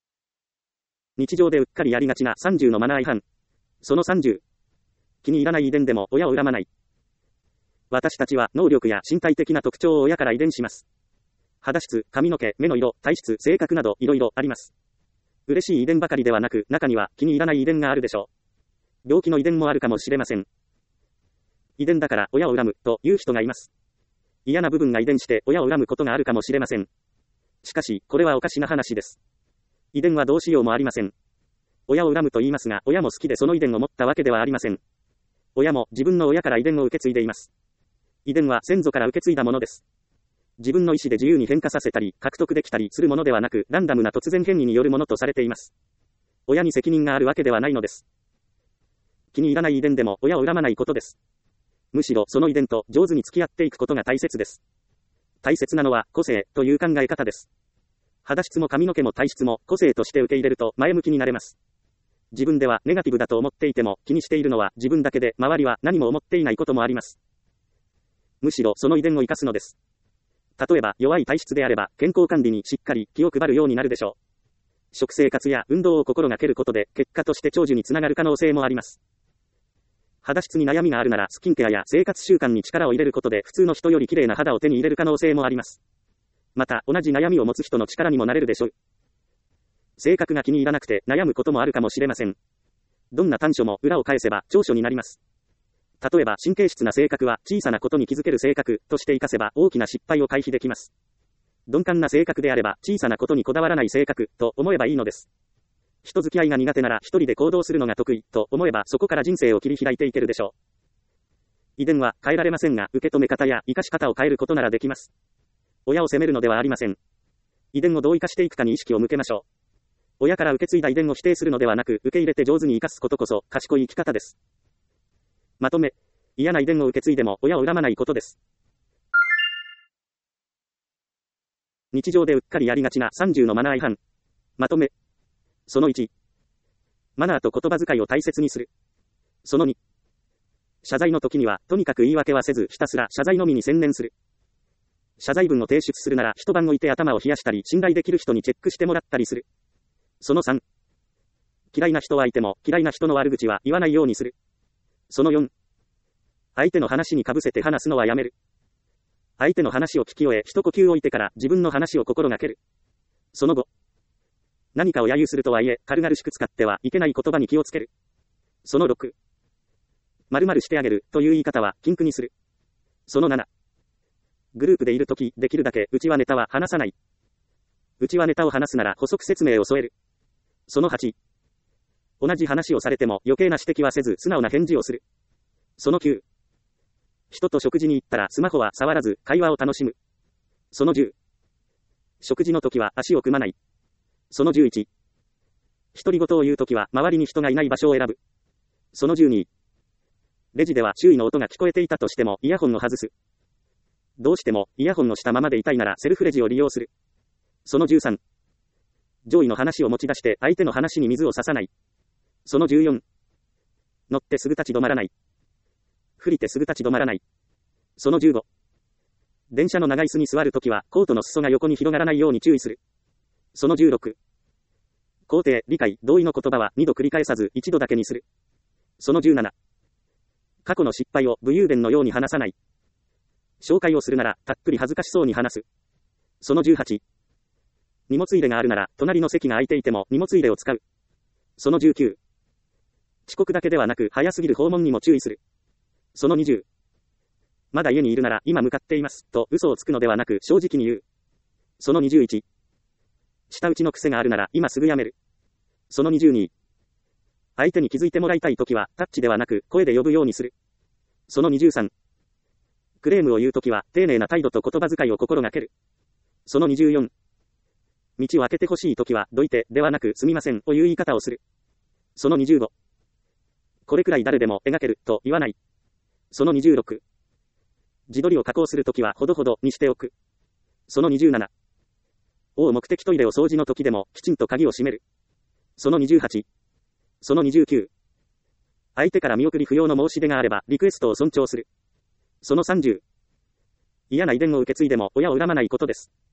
日常でうっかりやりがちなさんじゅうのマナー違反。そのさんじゅう。気に入らない遺伝でも親を恨まない。私たちは能力や身体的な特徴を親から遺伝します。肌質、髪の毛、目の色、体質、性格などいろいろあります。嬉しい遺伝ばかりではなく、中には気に入らない遺伝があるでしょう。病気の遺伝もあるかもしれません。遺伝だから親を恨むという人がいます。嫌な部分が遺伝して親を恨むことがあるかもしれません。しかし、これはおかしな話です。遺伝はどうしようもありません。親を恨むと言いますが、親も好きでその遺伝を持ったわけではありません。親も自分の親から遺伝を受け継いでいます。遺伝は先祖から受け継いだものです。自分の意思で自由に変化させたり、獲得できたりするものではなく、ランダムな突然変異によるものとされています。親に責任があるわけではないのです。気に入らない遺伝でも親を恨まないことです。むしろその遺伝と上手に付き合っていくことが大切です。大切なのは個性という考え方です。肌質も髪の毛も体質も個性として受け入れると前向きになれます。自分ではネガティブだと思っていても気にしているのは自分だけで周りは何も思っていないこともあります。むしろその遺伝を生かすのです。例えば弱い体質であれば健康管理にしっかり気を配るようになるでしょう。食生活や運動を心がけることで結果として長寿につながる可能性もあります。肌質に悩みがあるならスキンケアや生活習慣に力を入れることで普通の人より綺麗な肌を手に入れる可能性もあります。また同じ悩みを持つ人の力にもなれるでしょう。性格が気に入らなくて悩むこともあるかもしれません。どんな短所も裏を返せば長所になります。例えば神経質な性格は小さなことに気づける性格として活かせば大きな失敗を回避できます。鈍感な性格であれば小さなことにこだわらない性格と思えばいいのです。人付き合いが苦手なら一人で行動するのが得意と思えばそこから人生を切り開いていけるでしょう。遺伝は変えられませんが受け止め方や生かし方を変えることならできます。親を責めるのではありません。遺伝をどう生かしていくかに意識を向けましょう。親から受け継いだ遺伝を否定するのではなく受け入れて上手に生かすことこそ賢い生き方です。まとめ、嫌な遺伝を受け継いでも親を恨まないことです。日常でうっかりやりがちなさんじゅうのマナー違反。まとめ。そのいち。マナーと言葉遣いを大切にする。そのに。謝罪の時にはとにかく言い訳はせずひたすら謝罪のみに専念する。謝罪文を提出するなら一晩置いて頭を冷やしたり信頼できる人にチェックしてもらったりする。そのさん。嫌いな人はいても嫌いな人の悪口は言わないようにする。そのよん。相手の話にかぶせて話すのはやめる。相手の話を聞き終え一呼吸置いてから自分の話を心がける。そのご。何かを揶揄するとはいえ軽々しく使ってはいけない言葉に気をつける。そのろく。〇〇してあげるという言い方は禁句にする。そのなな。グループでいるときできるだけうちはネタは話さない。うちはネタを話すなら補足説明を添える。そのはち。同じ話をされても余計な指摘はせず素直な返事をする。そのきゅう。人と食事に行ったらスマホは触らず会話を楽しむ。そのじゅう。食事の時は足を組まない。そのじゅういち。独り言を言うときは周りに人がいない場所を選ぶ。そのじゅうに。レジでは周囲の音が聞こえていたとしてもイヤホンを外す。どうしてもイヤホンのしたままでいたいならセルフレジを利用する。そのじゅうさん。上位の話を持ち出して相手の話に水を差さない。そのじゅうよん。乗ってすぐ立ち止まらない。降りてすぐ立ち止まらない。そのじゅうご。電車の長椅子に座るときはコートの裾が横に広がらないように注意する。そのじゅうろく。肯定、理解、同意の言葉はにど繰り返さずいちどだけにする。そのじゅうなな。過去の失敗を武勇伝のように話さない。紹介をするならたっぷり恥ずかしそうに話す。そのじゅうはち。荷物入れがあるなら隣の席が空いていても荷物入れを使う。そのじゅうきゅう。遅刻だけではなく早すぎる訪問にも注意する。そのにじゅう。まだ家にいるなら今向かっていますと嘘をつくのではなく正直に言う。そのにじゅういち。舌打ちの癖があるなら今すぐやめる。そのにじゅうに。相手に気づいてもらいたいときはタッチではなく声で呼ぶようにする。そのにじゅうさん。クレームを言うときは丁寧な態度と言葉遣いを心がける。そのにじゅうよん。道を開けてほしいときはどいてではなくすみませんという言い方をする。そのにじゅうご。これくらい誰でも描けると言わない。そのにじゅうろく。自撮りを加工するときはほどほどにしておく。そのにじゅうなな。を目的トイレを掃除の時でもきちんと鍵を閉める。そのにじゅうはち。そのにじゅうきゅう。相手から見送り不要の申し出があればリクエストを尊重する。そのさんじゅう。嫌な遺伝を受け継いでも親を恨まないことです。